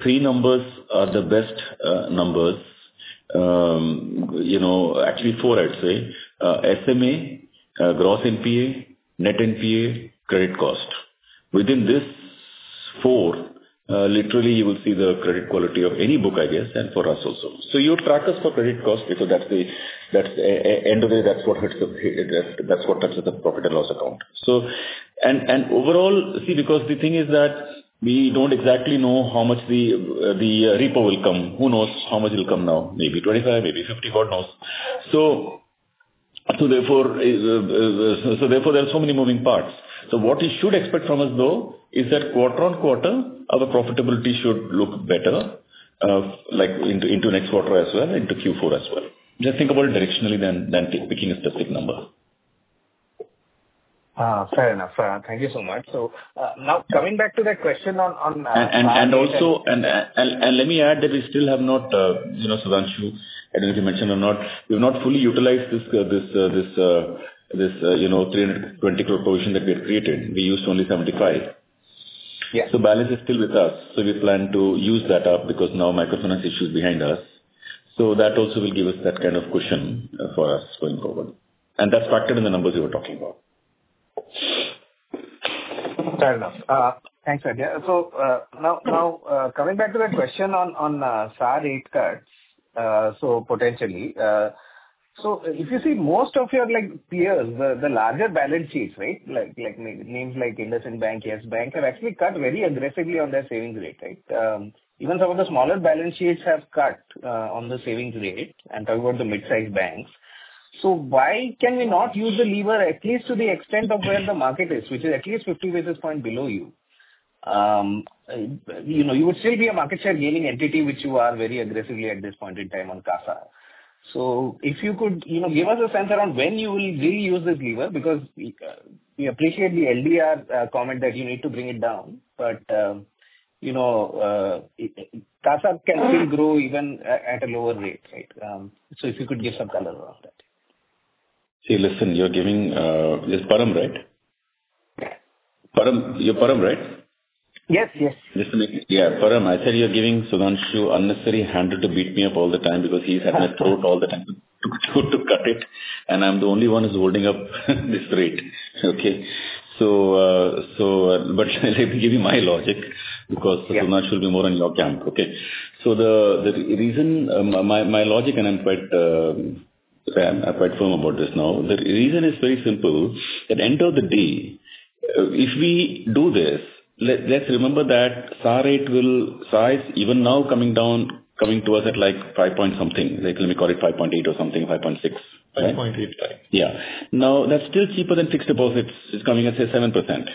three numbers are the best uh, numbers. Um, you know, actually four, I'd say. Uh, S M A, uh, gross N P A, net N P A, credit cost. Within this four, uh, literally you will see the credit quality of any book, I guess, and for us also. So you track us for credit cost because that's the, that's the uh, end of the day, that's what hits the, that's what touches the profit and loss account. So, and, and overall, see, because the thing is that we don't exactly know how much the uh, the uh, repo will come. Who knows how much will come now? Maybe twenty-five, maybe fifty, God knows. So, so therefore, uh, uh, so therefore, there are so many moving parts. So what you should expect from us, though, is that quarter on quarter, our profitability should look better, uh, like into into next quarter as well, into Q four as well. Just think about it directionally than than picking a specific number. Uh, fair enough. Uh, thank you so much. So uh, now coming back to that question on on uh, and and, and also and, and and let me add that we still have not uh, you know Sudhanshu, I don't know if you mentioned or not, we have not fully utilized this uh, this uh, this uh, this uh, you know three hundred twenty crore provision that we had created. We used only seventy-five. Yeah. So balance is still with us. So we plan to use that up because now microfinance issue is behind us. So that also will give us that kind of cushion uh, for us going forward, and that's factored in the numbers we were talking about. Fair enough. Uh, Thanks, Adya. So uh, now, now uh, coming back to that question on on uh, S A R rate cuts, uh, so potentially, uh, so if you see most of your like peers, the, the larger balance sheets, right, like like names like IndusInd Bank, Yes Bank, have actually cut very aggressively on their savings rate, right? Um, even some of the smaller balance sheets have cut uh, on the savings rate. I'm talking about the mid-sized banks. So why can we not use the lever at least to the extent of where the market is, which is at least fifty basis points below you? Um, you know, you would still be a market share gaining entity, which you are very aggressively at this point in time on CASA. So if you could, you know, give us a sense around when you will really use this lever, because we, uh, we appreciate the L D R uh, comment that you need to bring it down, but uh, you know, uh, it, CASA can still grow even at a lower rate, right? Um, so if you could give some color around that. See, listen, you're giving, uh, is Param, right? Param, you're Param, right? Yes, yes. Just to make it, yeah, Param, I said you're giving Sudhanshu unnecessary handle to beat me up all the time because he's had my throat all the time to, to, to cut it, and I'm the only one who's holding up this rate. Okay. So, uh, so, uh, but let me give you my logic because yeah. Sudhanshu will be more on your camp. Okay. So the, the reason, um, my, my logic, and I'm quite, uh, I'm quite firm about this now. The reason is very simple. At the end of the day, if we do this, let, let's remember that S A R rate will, S A R is even now coming down, coming to us at like five point something, like let me call it five point eight or something, five point six. five point eight right? Yeah. Now that's still cheaper than fixed deposits. It's coming at say seven percent.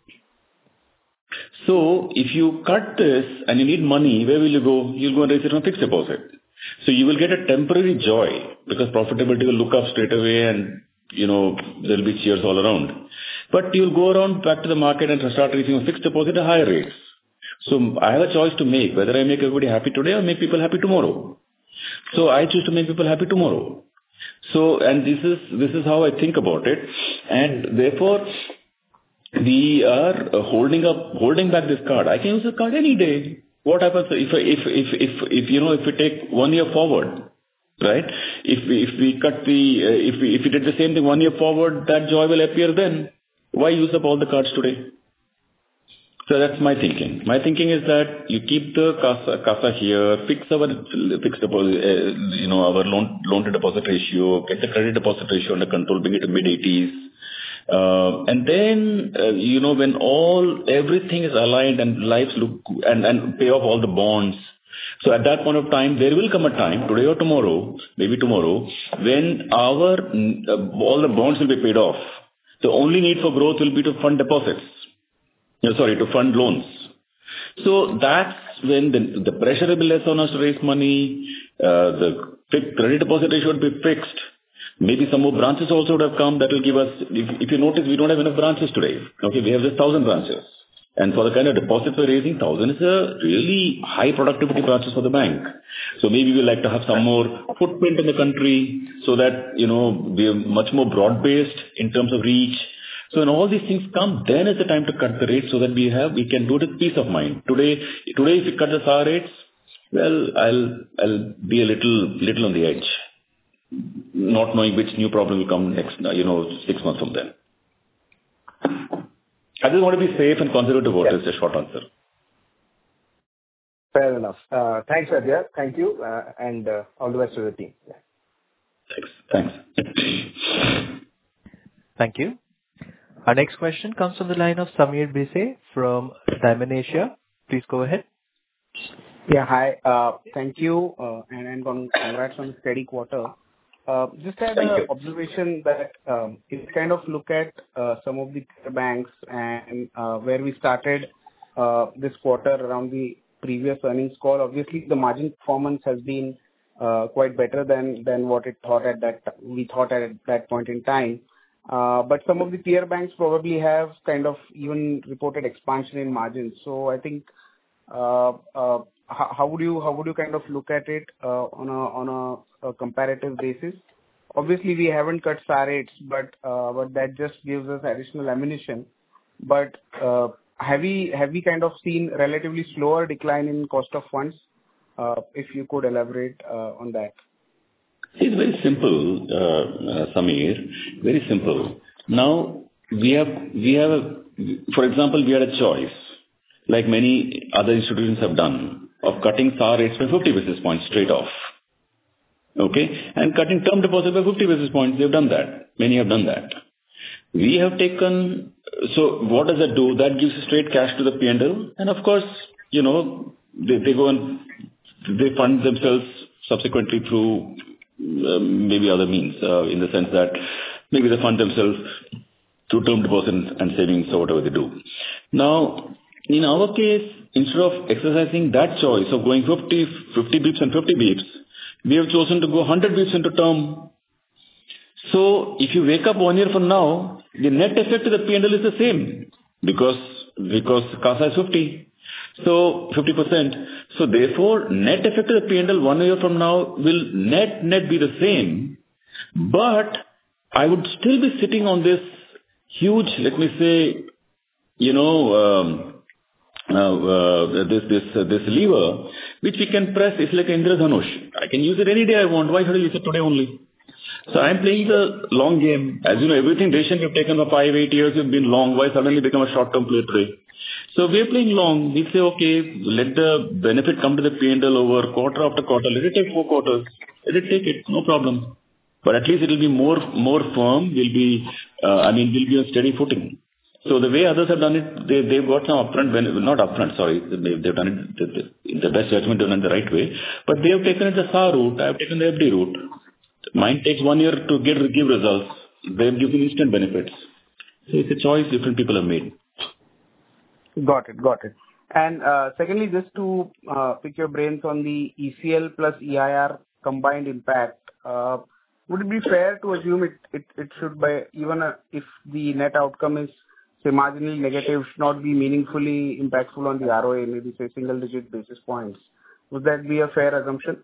So if you cut this and you need money, where will you go? You'll go and raise it on fixed deposit. So you will get a temporary joy because profitability will look up straight away and, you know, there'll be cheers all around. But you'll go around back to the market and start raising a fixed deposit at higher rates. So I have a choice to make, whether I make everybody happy today or make people happy tomorrow. So I choose to make people happy tomorrow. So, and this is, this is how I think about it. And therefore, we are holding up, holding back this card. I can use the card any day. What happens if, if, if, if, if, you know, if we take one year forward, right? If we, if we cut the, uh, if we, if we did the same thing one year forward, that joy will appear then. Why use up all the cards today? So that's my thinking. My thinking is that you keep the CASA, CASA here, fix our fixed deposit, uh, you know, our loan, loan to deposit ratio, get the credit deposit ratio under control, bring it to mid eighties. Uh, and then, uh, you know, when all, everything is aligned and lives look, and, and pay off all the bonds. So at that point of time, there will come a time, today or tomorrow, maybe tomorrow, when our, uh, all the bonds will be paid off. The only need for growth will be to fund deposits. No, sorry, to fund loans. So that's when the, the pressure will be less on us to raise money, uh, the credit deposit ratio would be fixed. Maybe some more branches also would have come that will give us, if, if you notice, we don't have enough branches today. Okay, we have just one thousand branches. And for the kind of deposits we're raising, one thousand is a really high productivity branches for the bank. So maybe we like to have some more footprint in the country so that, you know, we are much more broad-based in terms of reach. So when all these things come, then is the time to cut the rate so that we have, we can do it with peace of mind. Today, today if we cut the S A R rates, well, I'll, I'll be a little, little on the edge, not knowing which new problem will come next, you know, six months from then. I just want to be safe and conservative about it, is the short answer. Fair enough. Uh, thanks, Adya. Thank you, uh, and uh, all the best to the team. Yeah. Thanks. Thanks. Thank you. Our next question comes from the line of Sameer Bhise from Diamond Asia. Please go ahead. Yeah, hi. Uh, thank you, uh, and, and congrats on a steady quarter. Uh, just had an observation that um, if you kind of look at uh, some of the banks and uh, where we started uh, this quarter around the previous earnings call, obviously the margin performance has been uh, quite better than than what it thought at that we thought at that point in time. Uh, but some of the peer banks probably have kind of even reported expansion in margins. So I think uh, uh, how, how would you how would you kind of look at it uh, on a on a, a comparative basis? Obviously, we haven't cut S A R rates, but uh, but that just gives us additional ammunition. But uh, have we have we kind of seen relatively slower decline in cost of funds? Uh, if you could elaborate uh, on that. It's very simple, uh, uh, Sameer. Very simple. Now we have we have a, for example, we had a choice, like many other institutions have done, of cutting S A R rates by fifty basis points straight off. Okay, and cutting term deposit by fifty basis points. They've done that. Many have done that. We have taken. So what does that do? That gives straight cash to the P and L, and of course, you know, they, they go and they fund themselves subsequently through uh, maybe other means, uh, in the sense that maybe they fund themselves through term deposit and savings or whatever they do. Now, in our case, instead of exercising that choice of going fifty, fifty bips and fifty bips, we have chosen to go one hundred bips into term. So if you wake up one year from now, the net effect to the P and L is the same because because CASA is fifty. So fifty percent. So therefore, net effect to the P and L one year from now will net net be the same. But I would still be sitting on this huge, let me say, you know, um, uh, uh, this this uh, this lever, which we can press. It's like Indradhanush. I can use it any day I want. Why should I use it today only? So I'm playing the long game. As you know, everything decision we've taken for five, eight years have been long. Why suddenly become a short-term play today? So we're playing long. We say, okay, let the benefit come to the P and L over quarter after quarter. Let it take four quarters. Let it take it. No problem. But at least it will be more more firm. Will be, uh, I mean, will be on steady footing. So the way others have done it, they, they've got some upfront benefit, not upfront, sorry, they, they've done it the, the, the best judgment, they've done it the right way. But they have taken it the S A R route. I have taken the F D route. Mine takes one year to get give results. They've given instant benefits. So it's a choice different people have made. Got it, got it. And uh, secondly, just to uh, pick your brains on the E C L plus E I R combined impact, uh, would it be fair to assume it, it, it should, by even a, if the net outcome is, say, marginally negative, should not be meaningfully impactful on the R O A, maybe say single-digit basis points? Would that be a fair assumption?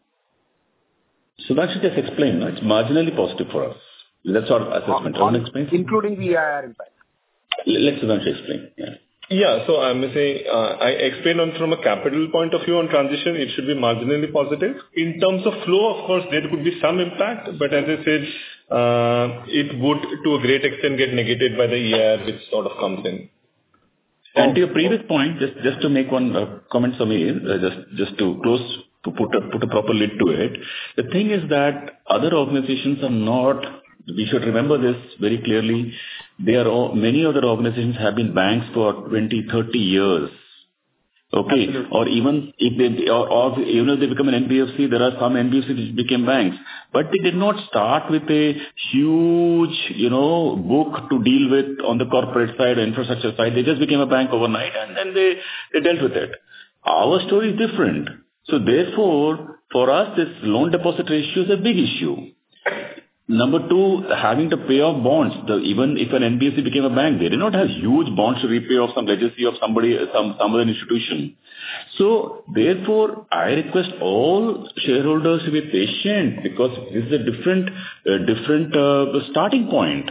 So that should just explain. No? It's marginally positive for us. That's our assessment. On, on, explain? including the E I R impact. Let Sudhanshu explain. Yeah. Yeah, so I'm saying, uh, I explained on from a capital point of view on transition, it should be marginally positive. In terms of flow, of course, there could be some impact, but as I said, uh, it would to a great extent get negated by the E I R which sort of comes in. And to your previous point, just, just to make one uh, comment, Sameer, uh, just, just to close, to put a, put a proper lid to it. The thing is that other organizations are not, we should remember this very clearly, they are all, many other organizations have been banks for twenty, thirty years. Okay. Absolutely. Or even if they, or, or even if they become an N B F C, there are some N B F Cs which became banks. But they did not start with a huge, you know, book to deal with on the corporate side, infrastructure side. They just became a bank overnight and then they, they dealt with it. Our story is different. So therefore, for us, this loan deposit ratio is a big issue. Number two, having to pay off bonds. The, even if an N B F C became a bank, they did not have huge bonds to repay off some legacy of somebody, some, some other institution. So therefore, I request all shareholders to be patient because this is a different, uh, different uh, starting point.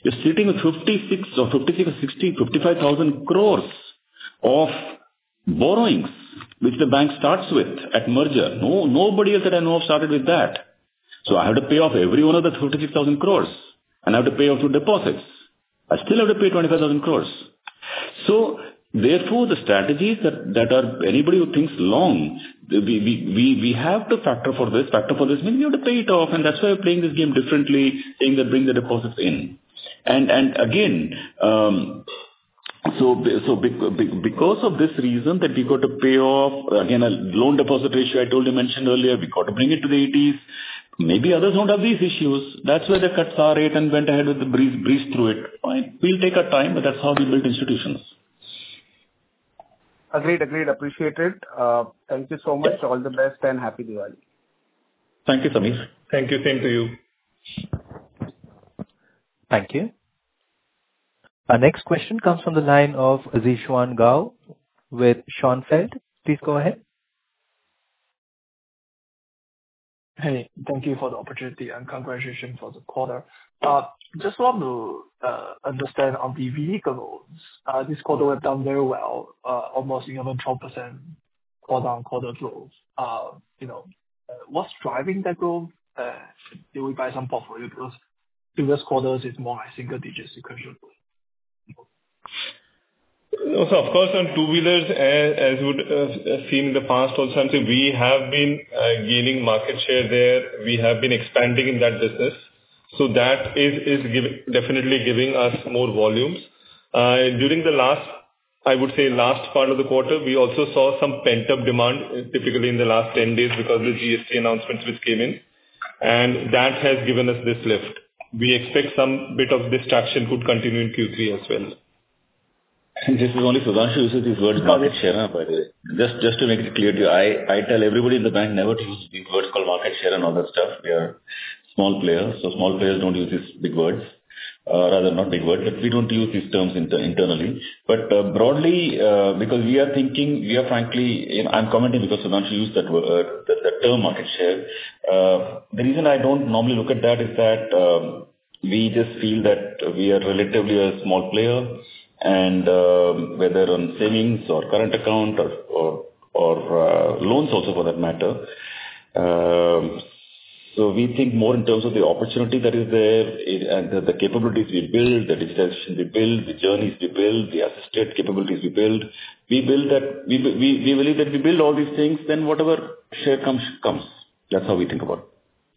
you're sitting with fifty-six or fifty-six or sixty, fifty-five thousand crores of borrowings, which the bank starts with at merger. No, nobody else that I know of started with that. So I have to pay off every one of the fifty-six thousand crores, and I have to pay off through deposits. I still have to pay twenty-five thousand crores. So therefore, the strategies that, that are anybody who thinks long, we, we, we, we have to factor for this, factor for this, means we have to pay it off, and that's why we're playing this game differently, saying that bring the deposits in. And, and again, um, so, so because of this reason that we got to pay off, again, a loan deposit ratio I told you mentioned earlier, we got to bring it to the eighties. Maybe others don't have these issues. That's why they cut S A R rate and went ahead with the breeze, breeze through it. Fine. We'll take our time, but that's how we build institutions. Agreed, agreed. Appreciate it. Uh, thank you so much. All the best and happy Diwali. Thank you, Samir. Thank you. Same to you. Thank you. Our next question comes from the line of Zishuan Gao with Schonfeld. Please go ahead. Hey, thank you for the opportunity and congratulations for the quarter. Uh, Just want to uh, understand on the vehicle loans. Uh, This quarter we've done very well, uh, almost eleven to twelve percent quarter-on-quarter growth. Uh, You know, uh, what's driving that growth? Uh, Did we buy some portfolio growth? Previous quarters is more like single digits sequential growth. So of course, on two-wheelers, as as would uh, seen in the past also, I'm saying we have been uh, gaining market share there. We have been expanding in that business. So that is is giving, definitely giving us more volumes. Uh, During the last, I would say, last part of the quarter, we also saw some pent-up demand, uh, typically in the last ten days because of the G S T announcements which came in, and that has given us this lift. We expect some bit of this traction could continue in Q three as well. And this is only Sudhanshu uses these words market share, by the way. Just, just to make it clear to you, I, I tell everybody in the bank never to use these words called market share and all that stuff. We are small players, so small players don't use these big words. Uh, rather not big words, but we don't use these terms inter- internally. But uh, broadly, uh, because we are thinking, we are frankly, you know, I'm commenting because Sudhanshu used that word, uh, that, that term market share. Uh, the reason I don't normally look at that is that um, we just feel that we are relatively a small player. And uh, whether on savings or current account or or, or uh, loans also for that matter. Um, so we think more in terms of the opportunity that is there, it, and the, the capabilities we build, the digitization we build, the journeys we build, the assisted capabilities we build. We build that. We we, we believe that we build all these things. Then whatever share comes comes. That's how we think about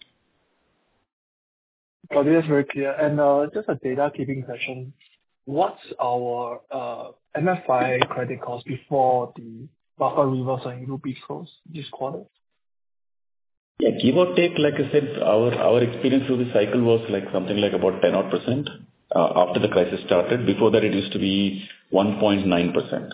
it. Got it. That's very clear. And uh, just a data keeping question. What's our uh, M F I credit cost before the buffer reversal in rupee close this quarter? Yeah, give or take, like I said, our our experience through the cycle was like something like about ten odd percent uh, after the crisis started. Before that, it used to be one point nine percent.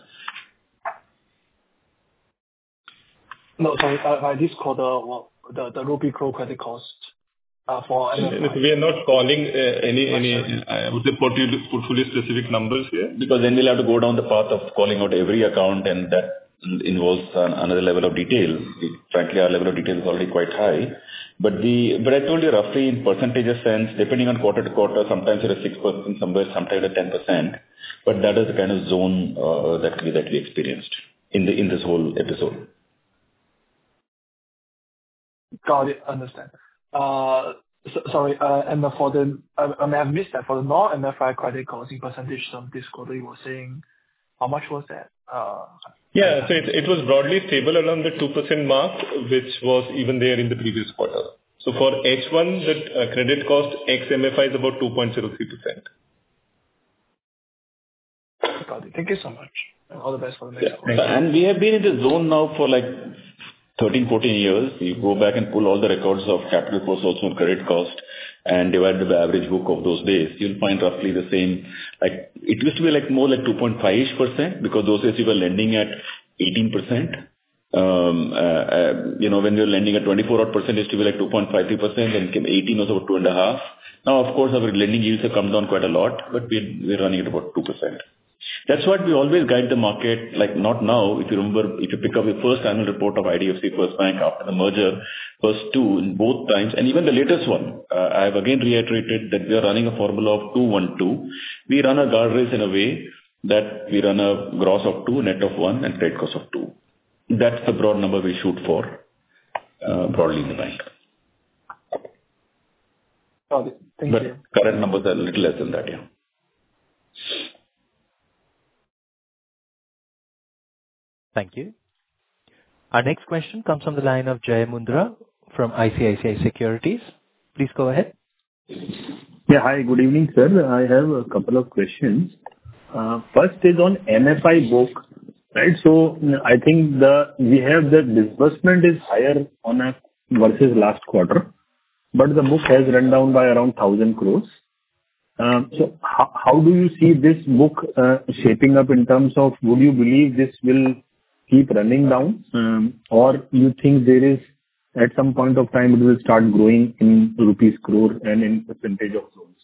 No, sorry, uh, by this quarter, well, the the rupee close credit cost. Uh, for M F I. We are not calling uh, any, any I would say, portfolio-specific numbers here. Because then we'll have to go down the path of calling out every account, and that involves an, another level of detail. Frankly, our level of detail is already quite high. But the but I told you roughly in percentage sense, depending on quarter to quarter, sometimes it is six percent, somewhere, sometimes at ten percent. But that is the kind of zone uh, that we that we experienced in the in this whole episode. Got it. Understand. Uh, so, sorry, uh, and for the, I, I mean, I've missed that. For the non-M F I credit cost in percentage term this quarter, you were saying, how much was that? Uh, yeah, so it, it was broadly stable around the two percent mark, which was even there in the previous quarter. So for H one, the uh, credit cost ex-M F I is about two point zero three percent. Got it. Thank you so much. And all the best for the next yeah. quarter. And we have been in this zone now for like thirteen, fourteen years. You go back and pull all the records of capital cost, also on credit cost, and divide by the average book of those days, you'll find roughly the same. Like, it used to be like more like two point five-ish percent, because those days you were lending at eighteen percent. Um, uh, uh, you know, when you're lending at twenty-four odd percent, it used to be like two point five three percent, and came eighteen was about two and a half. Now, of course, our lending yields have come down quite a lot, but we're, we're running at about two percent. That's what we always guide the market, like not now. If you remember, if you pick up the first annual report of I D F C First Bank after the merger, first two in both times, and even the latest one, uh, I have again reiterated that we are running a formula of two one two. We run a guardrails in a way that we run a gross of two, net of one, and credit cost of two. That's the broad number we shoot for, uh, broadly in the bank. Got it. Thank But you. current numbers are a little less than that, yeah. Thank you. Our next question comes from the line of Jay Mundra from I C I C I Securities. Please go ahead. Yeah. Hi, good evening, sir. I have a couple of questions. Uh, First is on M F I book, right? So mm, I think the we have the disbursement is higher on a versus last quarter, but the book has run down by around one thousand crores. Um, So how how do you see this book uh, shaping up in terms of would you believe this will keep running down, um, or you think there is at some point of time it will start growing in rupees crore and in percentage of loans?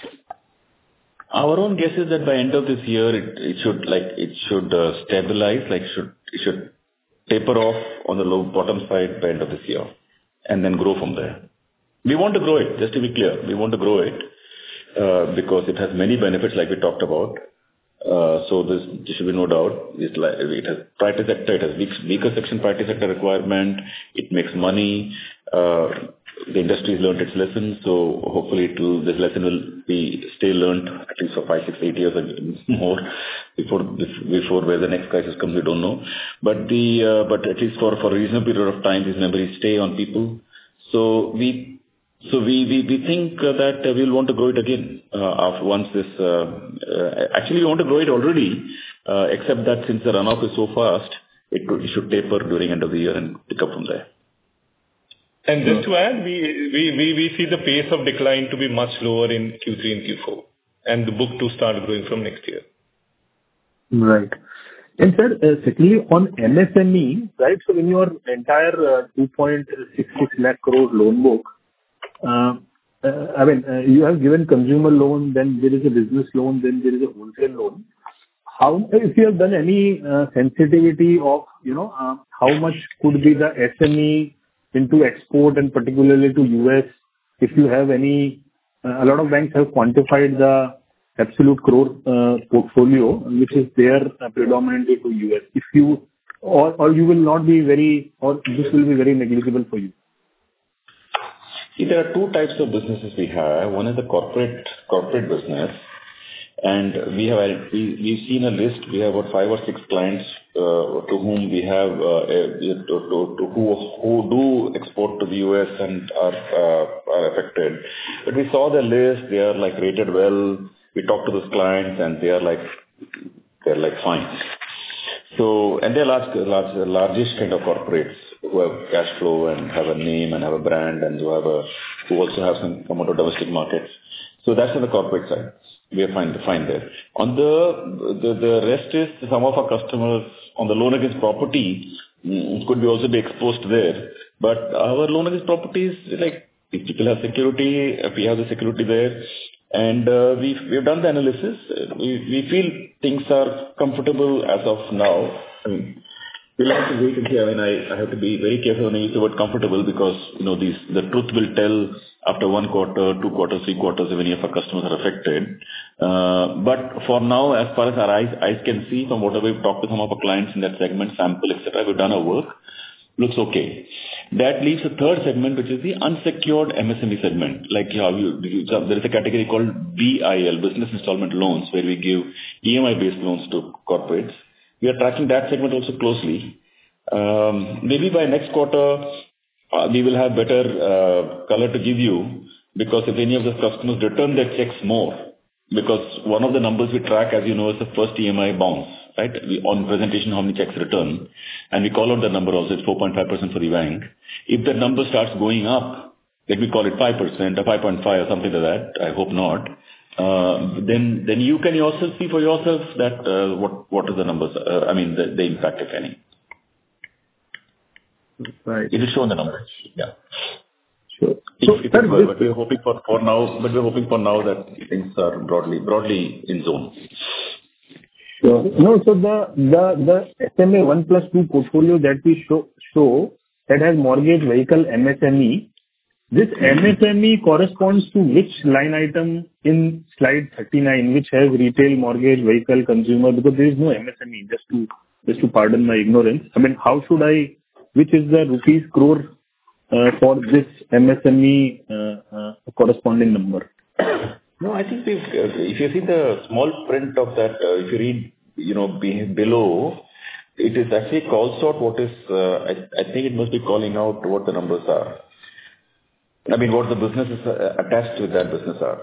Our own guess is that by end of this year, it it should like it should uh, stabilize, like should it should taper off on the low bottom side by end of this year, and then grow from there. We want to grow it, just to be clear. We want to grow it uh, because it has many benefits, like we talked about. Uh, so there's, there should be no doubt. It's like, it has priority sector, it has weak, weaker section priority sector requirement. It makes money. Uh, the industry has learned its lesson, so hopefully it will, this lesson will be stay learned at least for five, six, eight years and more before before where the next crisis comes. We don't know, but the uh, but at least for for a reasonable period of time, these memories stay on people. So we. So we we we think uh, that uh, we'll want to grow it again uh, after once this. Uh, uh, actually, we want to grow it already, uh, except that since the runoff is so fast, it, could, it should taper during end of the year and pick up from there. And just to add, we we we we see the pace of decline to be much lower in Q three and Q four, and the book to start growing from next year. Right. And sir, uh, secondly, on M S M E, right, so in your entire uh, two point six six lakh crore loan book, Uh, uh, I mean, uh, you have given consumer loan, then there is a business loan, then there is a wholesale loan. How, if you have done any uh, sensitivity of, you know, uh, how much could be the S M E into export and particularly to U S, if you have any, uh, a lot of banks have quantified the absolute crore uh, portfolio, which is there uh, predominantly to U S. If you, or, or you will not be very, or this will be very negligible for you. See, there are two types of businesses we have. One is the corporate corporate business, and we have we we've seen a list. We have about five or six clients uh, to whom we have uh, uh, to, to, to who who do export to the U S and are uh, are affected. But we saw the list. They are like rated well. We talked to those clients, and they are like they're like fine. So, and they're large, large, largest kind of corporates who have cash flow and have a name and have a brand and who have a, who also have some amount of domestic markets. So that's on the corporate side. We are fine, fine there. On the, the, the rest is some of our customers on the loan against property could be also be exposed there. But our loan against property is like, if people have security, if we have the security there, and uh, we've, we've done the analysis. We, we feel things are comfortable as of now. I mean, we'll have to wait and see. I mean, I, I have to be very careful when I use the word comfortable because, you know, these, the truth will tell after one quarter, two quarters, three quarters, if any of our customers are affected. Uh, but for now, as far as our eyes, eyes can see from whatever we've talked to some of our clients in that segment, sample, et cetera, we've done our work. Looks okay. That leaves a third segment, which is the unsecured M S M E segment. Like how you, there is a category called B I L, Business Installment Loans, where we give E M I-based loans to corporates. We are tracking that segment also closely. Um, maybe by next quarter, uh, we will have better uh, color to give you, because if any of the customers return their checks more, because one of the numbers we track, as you know, is the first E M I bounce. Right? We, on presentation, how many checks return, and we call out the number also, it's four point five percent for the bank. If that number starts going up, let me call it five percent or five point five or something like that, I hope not, uh, then then you can also see for yourself that uh, what what are the numbers, uh, I mean the, the impact, if any. Right. It will show in the numbers, yeah. Sure. If, So, if sir, it, this- but we're hoping for, for now, but we're hoping for now that things are broadly broadly in zone. Sure. No, so the the the S M A one plus two portfolio that we show show that has mortgage, vehicle, M S M E. This M S M E corresponds to which line item in slide thirty-nine, which has retail, mortgage, vehicle, consumer, because there is no M S M E, just to just to pardon my ignorance. I mean, how should I, which is the rupees crore uh, for this M S M E uh, uh, corresponding number? No, I think we've, uh, if you see the small print of that, uh, if you read, you know, be, below, it is actually calls out what is, uh, I, I think it must be calling out what the numbers are. I mean, what the businesses uh, attached with that business are.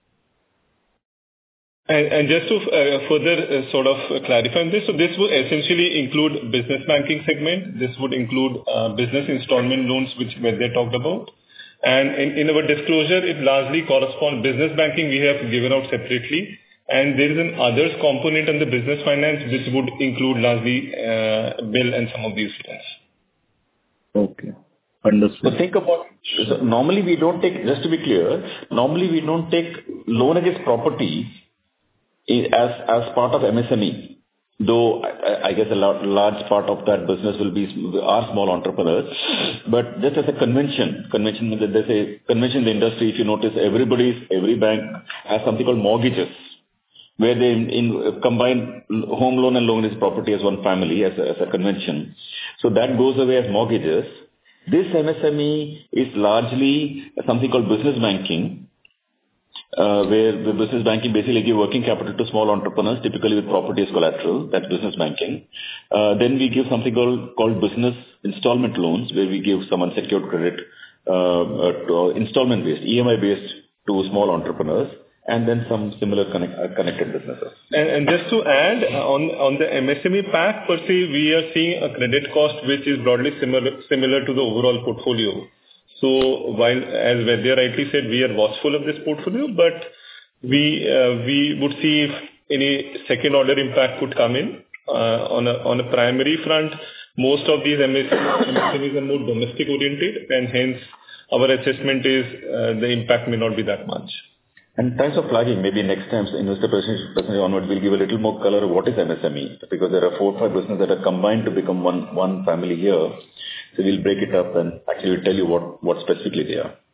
And, and just to uh, further uh, sort of clarify on this, so this would essentially include business banking segment. This would include uh, business installment loans, which they talked about. And in, in our disclosure, it largely corresponds business banking we have given out separately. And there is an others component on the business finance, which would include largely uh, bill and some of these loans. Okay. Understood. So think about, so normally we don't take, just to be clear, normally we don't take loan against property as, as part of M S M E. Though I, I guess a lot, large part of that business will be our small entrepreneurs, but just as a convention, convention means that there's a convention in the industry. If you notice, everybody's every bank has something called mortgages, where they in, in combine home loan and loan against property as one family as a, as a convention. So that goes away as mortgages. This M S M E is largely something called business banking. Uh, where the business banking basically give working capital to small entrepreneurs, typically with property as collateral. That's business banking. Uh, then we give something called, called business installment loans, where we give some unsecured credit, uh, uh, to installment based, E M I based to small entrepreneurs, and then some similar connect, uh, connected businesses. And, and just to add, uh, on on the M S M E pack per se, we are seeing a credit cost which is broadly similar similar to the overall portfolio. So while, as Vaidya rightly said, we are watchful of this portfolio, but we uh, we would see if any second order impact could come in. Uh, on a on a primary front, most of these M S M Es are more domestic oriented, and hence our assessment is uh, the impact may not be that much. And thanks for flagging. Maybe next time, investor presentation onward, we'll give a little more color of what is M S M E, because there are four or five businesses that are combined to become one one family here. So we'll break it up and actually tell you what, what specifically they are.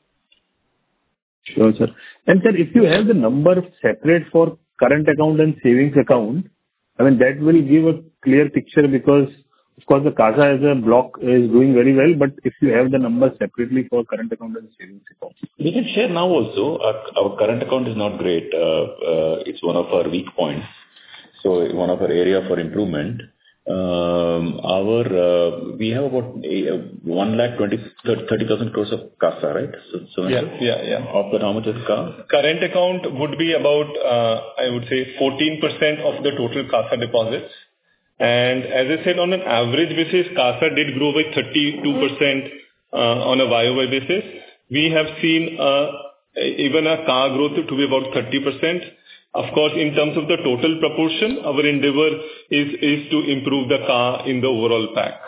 Sure, sir. And sir, if you have the number separate for current account and savings account, I mean, that will give a clear picture, because of course the CASA as a block is doing very well, but if you have the number separately for current account and savings account. We can share now also. Our, our current account is not great. Uh, uh, it's one of our weak points. So one of our area for improvement. Um, our, uh, we have about uh, one lakh twenty, thirty thousand crores of CASA, right? So, so yeah, yeah, yeah. Of that, how much is CASA? Current account would be about, uh, I would say fourteen percent of the total CASA deposits. And as I said, on an average basis, CASA did grow by thirty-two percent uh, on a Y O Y basis. We have seen uh, even a C A growth to be about thirty percent. Of course, in terms of the total proportion, our endeavor is is to improve the C A in the overall pack.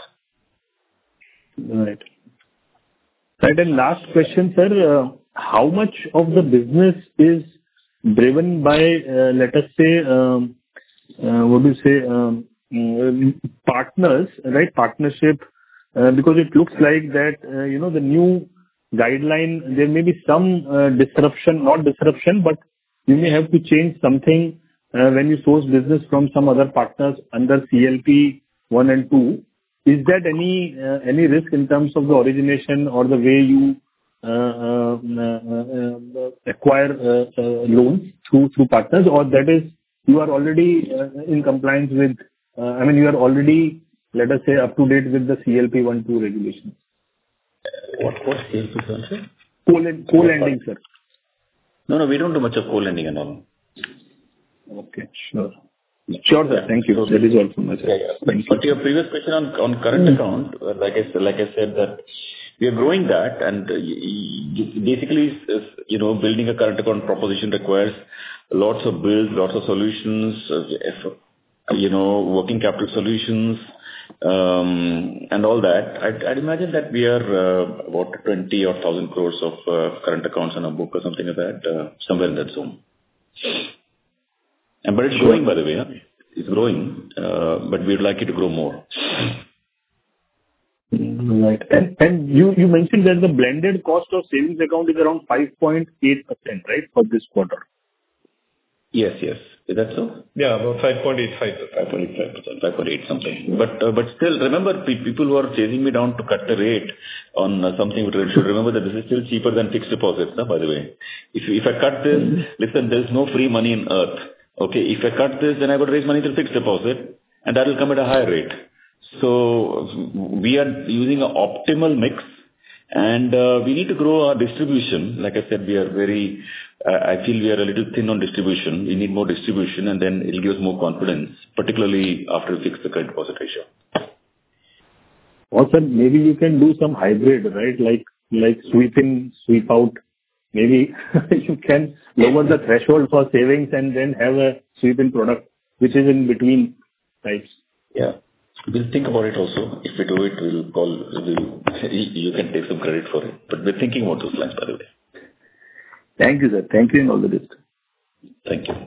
Right. Right. And last question, sir. Uh, how much of the business is driven by, uh, let us say, um, uh, what do you say, um, um, partners, right? Partnership, uh, because it looks like that, uh, you know, the new guideline, there may be some uh, disruption, not disruption, but you may have to change something uh, when you source business from some other partners under C L P one and two. Is that any uh, any risk in terms of the origination or the way you uh, uh, uh, uh, acquire uh, uh, loans through through partners, or that is you are already uh, in compliance with, uh, I mean, you are already, let us say, up to date with the C L P one two regulations? What what C L P, sir? Co-lending, sir. No, no, we don't do much of co-lending and all. Okay, sure. Sure, sir. Thank you. That is all from my side. Yeah, yeah. But, but your previous question on, on current mm. account, like I, like I said, that we are growing that, and uh, basically, you know, building a current account proposition requires lots of builds, lots of solutions, uh, you know, working capital solutions, um, and all that. I'd, I'd imagine that we are uh, about twenty or thousand crores of uh, current accounts on a book or something like that, uh, somewhere in that zone. And but it's growing, by the way. Huh? is growing, uh, but we'd like it to grow more. Right. And and you you mentioned that the blended cost of savings account is around five point eight percent, right, for this quarter? Yes, yes. Is that so? Yeah, about five point eight five percent. five point eight five percent, five point eight something. But uh, but still, remember, pe- people who are chasing me down to cut the rate on uh, something, should remember that this is still cheaper than fixed deposits, no, by the way. If if I cut this, listen, there's no free money in earth. Okay, if I cut this, then I got to raise money through fixed deposit, and that will come at a higher rate. So we are using an optimal mix, and uh, we need to grow our distribution. Like I said, we are very, uh, I feel we are a little thin on distribution. We need more distribution, and then it'll give us more confidence, particularly after we fix the credit deposit ratio. Also, maybe you can do some hybrid, right? Like like sweep in, sweep out. Maybe you can lower the threshold for savings and then have a sweep in product, which is in between types. Yeah. We'll think about it also. If we do it, we'll call, we'll, you can take some credit for it. But we're thinking about those lines, by the way. Thank you, sir. Thank you and all the best. Thank you.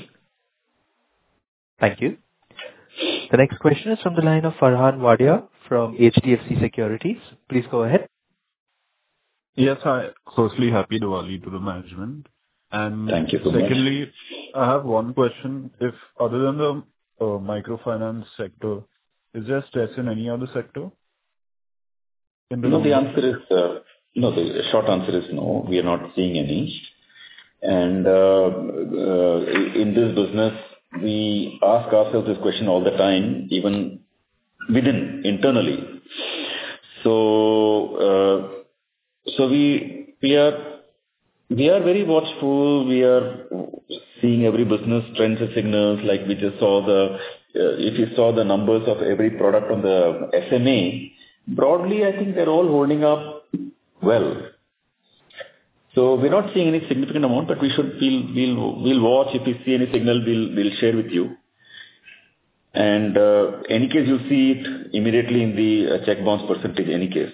Thank you. The next question is from the line of Farhan Wadia from H D F C Securities. Please go ahead. Yes, hi. Firstly, happy Diwali to the management. And Thank you so secondly, much. I have one question. If other than the uh, microfinance sector, is there stress in any other sector? In the no, the loan? answer is, uh, no, the short answer is no. We are not seeing any. And uh, uh, in this business, we ask ourselves this question all the time, even within, internally. So, uh, so we, we are, we are very watchful. We are seeing every business trends and signals, like we just saw the, uh, if you saw the numbers of every product on the S M A, broadly, I think they're all holding up well. So we're not seeing any significant amount, but we should, we'll, we'll, we'll watch. If we see any signal, we'll, we'll share with you. And, uh, any case, you'll see it immediately in the uh, check bounce percentage, any case.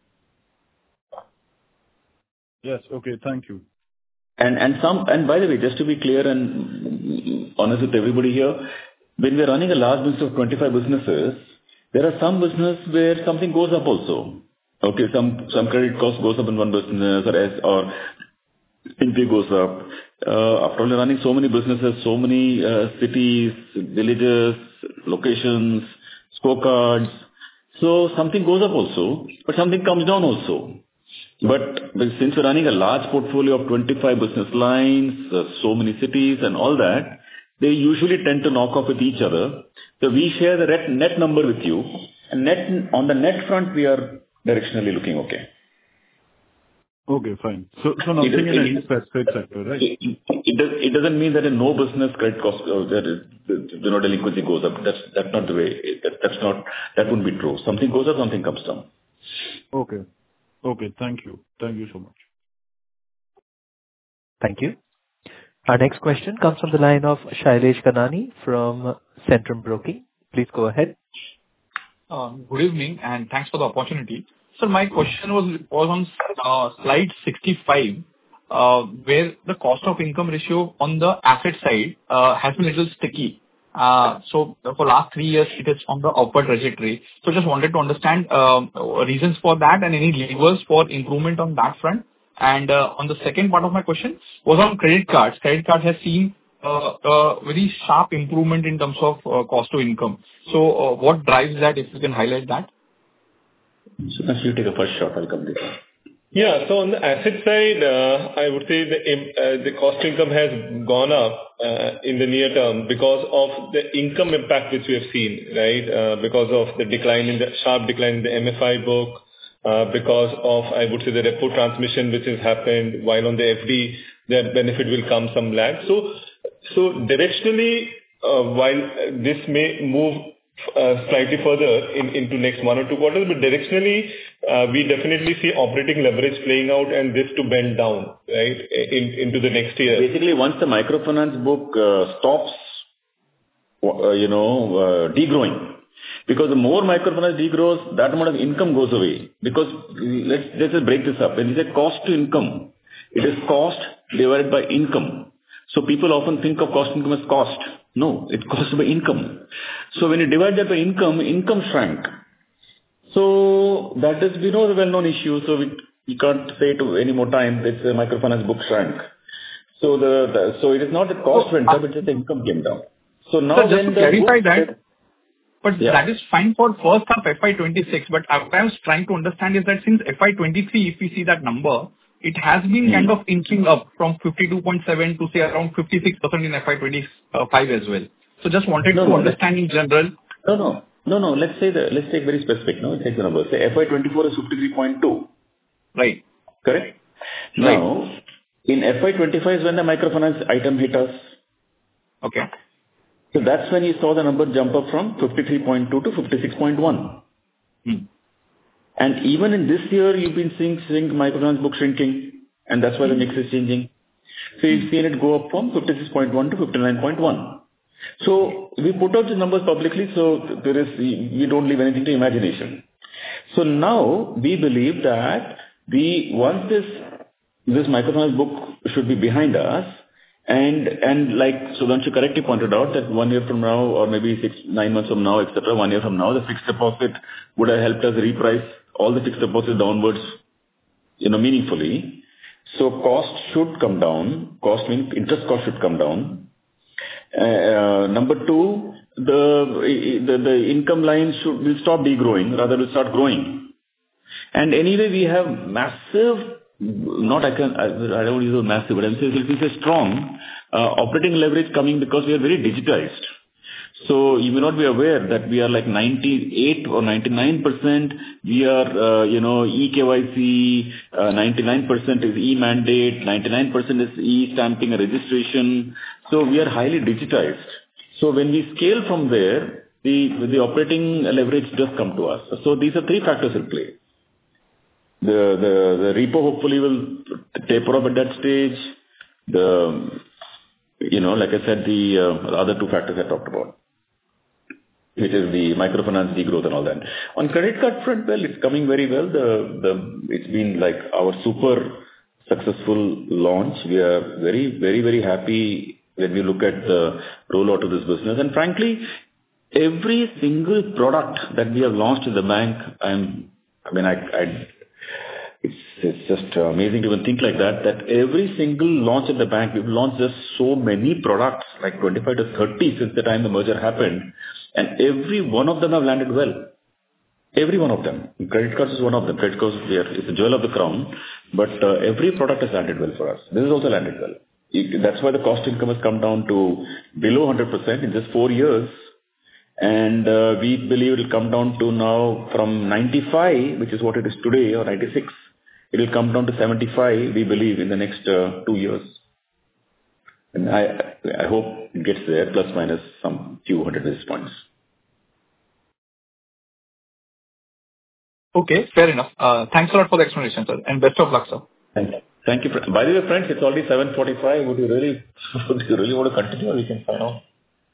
Yes, okay, thank you. And and some and by the way, just to be clear and honest with everybody here, when we're running a large business of twenty-five businesses, there are some business where something goes up also. Okay, some some credit cost goes up in one business, or as or N P A goes up. Uh, after all, running so many businesses, so many uh, cities, villages, locations, scorecards, so something goes up also, but something comes down also. But since we're running a large portfolio of twenty-five business lines, uh, so many cities and all that, they usually tend to knock off with each other. So we share the net, net number with you, and net, on the net front, we are directionally looking okay. Okay, fine. So, so nothing in any specific sector, right? It, it, does, it doesn't mean that in no business credit cost, uh, that is, the, the no delinquency goes up. That's, that's not the way, that, that's not, that wouldn't be true. Something goes up, something comes down. Okay. Okay, thank you. Thank you so much. Thank you. Our next question comes from the line of Shailesh Kanani from Centrum Broking. Please go ahead. Uh, Good evening, and thanks for the opportunity. So my question was was on uh, slide sixty-five, uh, where the cost of income ratio on the asset side uh, has been a little sticky. Uh, So for last three years, it is on the upward trajectory. So just wanted to understand um, reasons for that and any levers for improvement on that front. And uh, on the second part of my question was on credit cards. Credit card has seen uh, a very sharp improvement in terms of uh, cost to income. So uh, what drives that, if you can highlight that? So let's you take a first shot, I'll come later. Yeah. So on the asset side, uh, I would say the uh, the cost to income has gone up uh, in the near term because of the income impact which we have seen, right? Uh, because of the decline in the sharp decline in the M F I book, uh, because of, I would say, the repo transmission which has happened, while on the F D, the benefit will come some lag. So, so directionally, uh, while this may move Uh, slightly further in, into next one or two quarters, but directionally, uh, we definitely see operating leverage playing out and this to bend down, right, in, into the next year. Basically, once the microfinance book uh, stops, uh, you know, uh, degrowing, because the more microfinance degrows, that amount of income goes away. Because let's, let's just break this up. When you say cost to income, it is cost divided by income. So people often think of cost income as cost. No, it costs by income. So when you divide that by income, income shrank. So that is, we know, the well-known issue. So we, we can't say it any more time. It's a microfinance book shrank. So the, the so it is not the cost went up, it's just the income came down. So now so just when to the clarify book, that, but yeah. that is fine for first half F Y twenty-six. But what I was trying to understand is that since F Y twenty-three, if we see that number, it has been kind of inching up from fifty-two point seven to say around fifty-six percent in F Y twenty-five as well. So just wanted no, to no, understand in general. No, no, no, no. Let's say the let's take very specific. No, let's take the number. Say F Y twenty-four is fifty-three point two. Right. Correct. Right. Now in F Y twenty-five is when the microfinance item hit us. Okay. So that's when you saw the number jump up from fifty-three point two to fifty-six point one. Hmm. And even in this year, you've been seeing, seeing microfinance book shrinking, and that's why the mix is changing. So you've seen it go up from fifty-six point one to fifty-nine point one. So we put out the numbers publicly, so there is, we don't leave anything to imagination. So now we believe that we, once this, this microfinance book should be behind us, and, and like Sudhanshu correctly pointed out that one year from now, or maybe six, nine months from now, et cetera, one year from now, the fixed deposit would have helped us reprice all the fixed deposits downwards, you know, meaningfully. So cost should come down. Cost means interest cost should come down. Uh, number two, the, the the income line should will stop degrowing, rather will start growing. And anyway, we have massive, not I can I, I don't use the massive, but I'm saying it is a strong uh, operating leverage coming because we are very digitized. So you may not be aware that we are like ninety-eight or ninety-nine percent. We are, uh, you know, E K Y C, uh, ninety-nine percent is e-mandate, ninety-nine percent is e-stamping and registration. So we are highly digitized. So when we scale from there, the, the operating leverage does come to us. So these are three factors in play. The, the, the repo hopefully will taper off at that stage. The, you know, like I said, the, uh, the other two factors I talked about, which is the microfinance degrowth and all that. On credit card front, well, it's coming very well. The, the, it's been like our super successful launch. We are very, very, very happy when we look at the rollout of this business. And frankly, every single product that we have launched in the bank, I'm, I mean, I, I it's, it's just amazing to even think like that, that every single launch at the bank, we've launched just so many products, like twenty-five to thirty since the time the merger happened. And every one of them have landed well. Every one of them. Credit cards is one of them. Credit cards is the jewel of the crown. But uh, every product has landed well for us. This has also landed well. It, that's why the cost income has come down to below one hundred percent in just four years. And uh, we believe it will come down to now from ninety-five, which is what it is today, or ninety-six. It will come down to seventy-five, we believe, in the next uh, two years. And I, I hope it gets there, plus minus some few hundred basis points. Okay, fair enough. Uh, thanks a lot for the explanation, sir, and best of luck, sir. Thank you. Thank you. By the way, friends, it's already seven forty-five. Would you really, would you really want to continue, or we can sign off?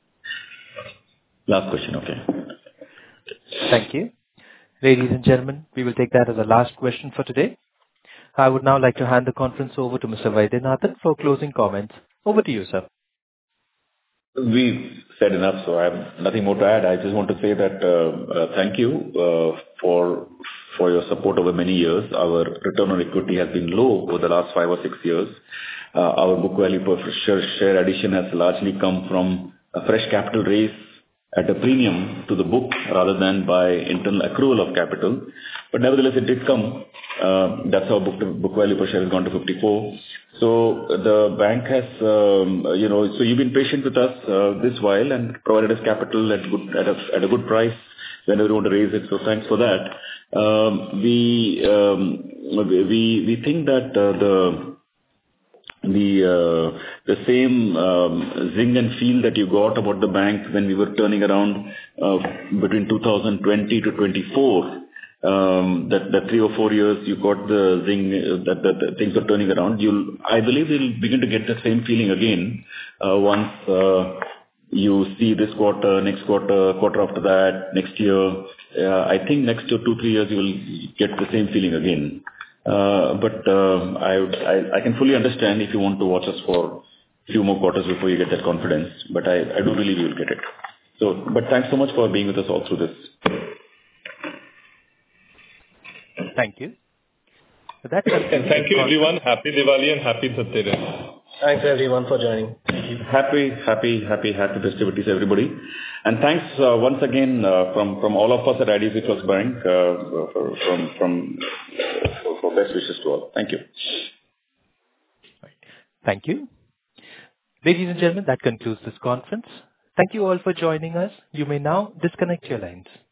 Last question, okay. Thank you. Ladies and gentlemen, we will take that as the last question for today. I would now like to hand the conference over to Mister Vaidyanathan for closing comments. Over to you, sir. We've said enough, so I have nothing more to add. I just want to say that uh, uh, thank you uh, for for your support over many years. Our return on equity has been low over the last five or six years. Uh, our book value per share, share addition has largely come from a fresh capital raise at a premium to the book rather than by internal accrual of capital. But nevertheless, it did come. Uh, that's how book, book value per share has gone to fifty-four. So the bank has, um, you know, so you've been patient with us uh, this while and provided us capital at good at a, at a good price whenever you want to raise it. So thanks for that. Um, we um, we we think that uh, the the uh, the same um, zing and feel that you got about the bank when we were turning around uh, between two thousand twenty to twenty-four. Um, that, that three or four years you got the thing uh, that, that, that things are turning around. You'll, I believe you'll begin to get the same feeling again uh, once uh, you see this quarter, next quarter, quarter after that, next year. Uh, I think next two, two, three years you will get the same feeling again. Uh, but uh, I, I I can fully understand if you want to watch us for few more quarters before you get that confidence, but I I do believe you'll get it. So, but thanks so much for being with us all through this. Thank you. So that And thank you, everyone. Happy Diwali and happy Dhanteras. Thanks, everyone, for joining. Thank you. Happy, happy, happy, happy festivities, everybody. And thanks uh, once again uh, from from all of us at I D F C First Bank uh, for, from from for, for best wishes to all. Thank you. Thank you. Ladies and gentlemen, that concludes this conference. Thank you all for joining us. You may now disconnect your lines.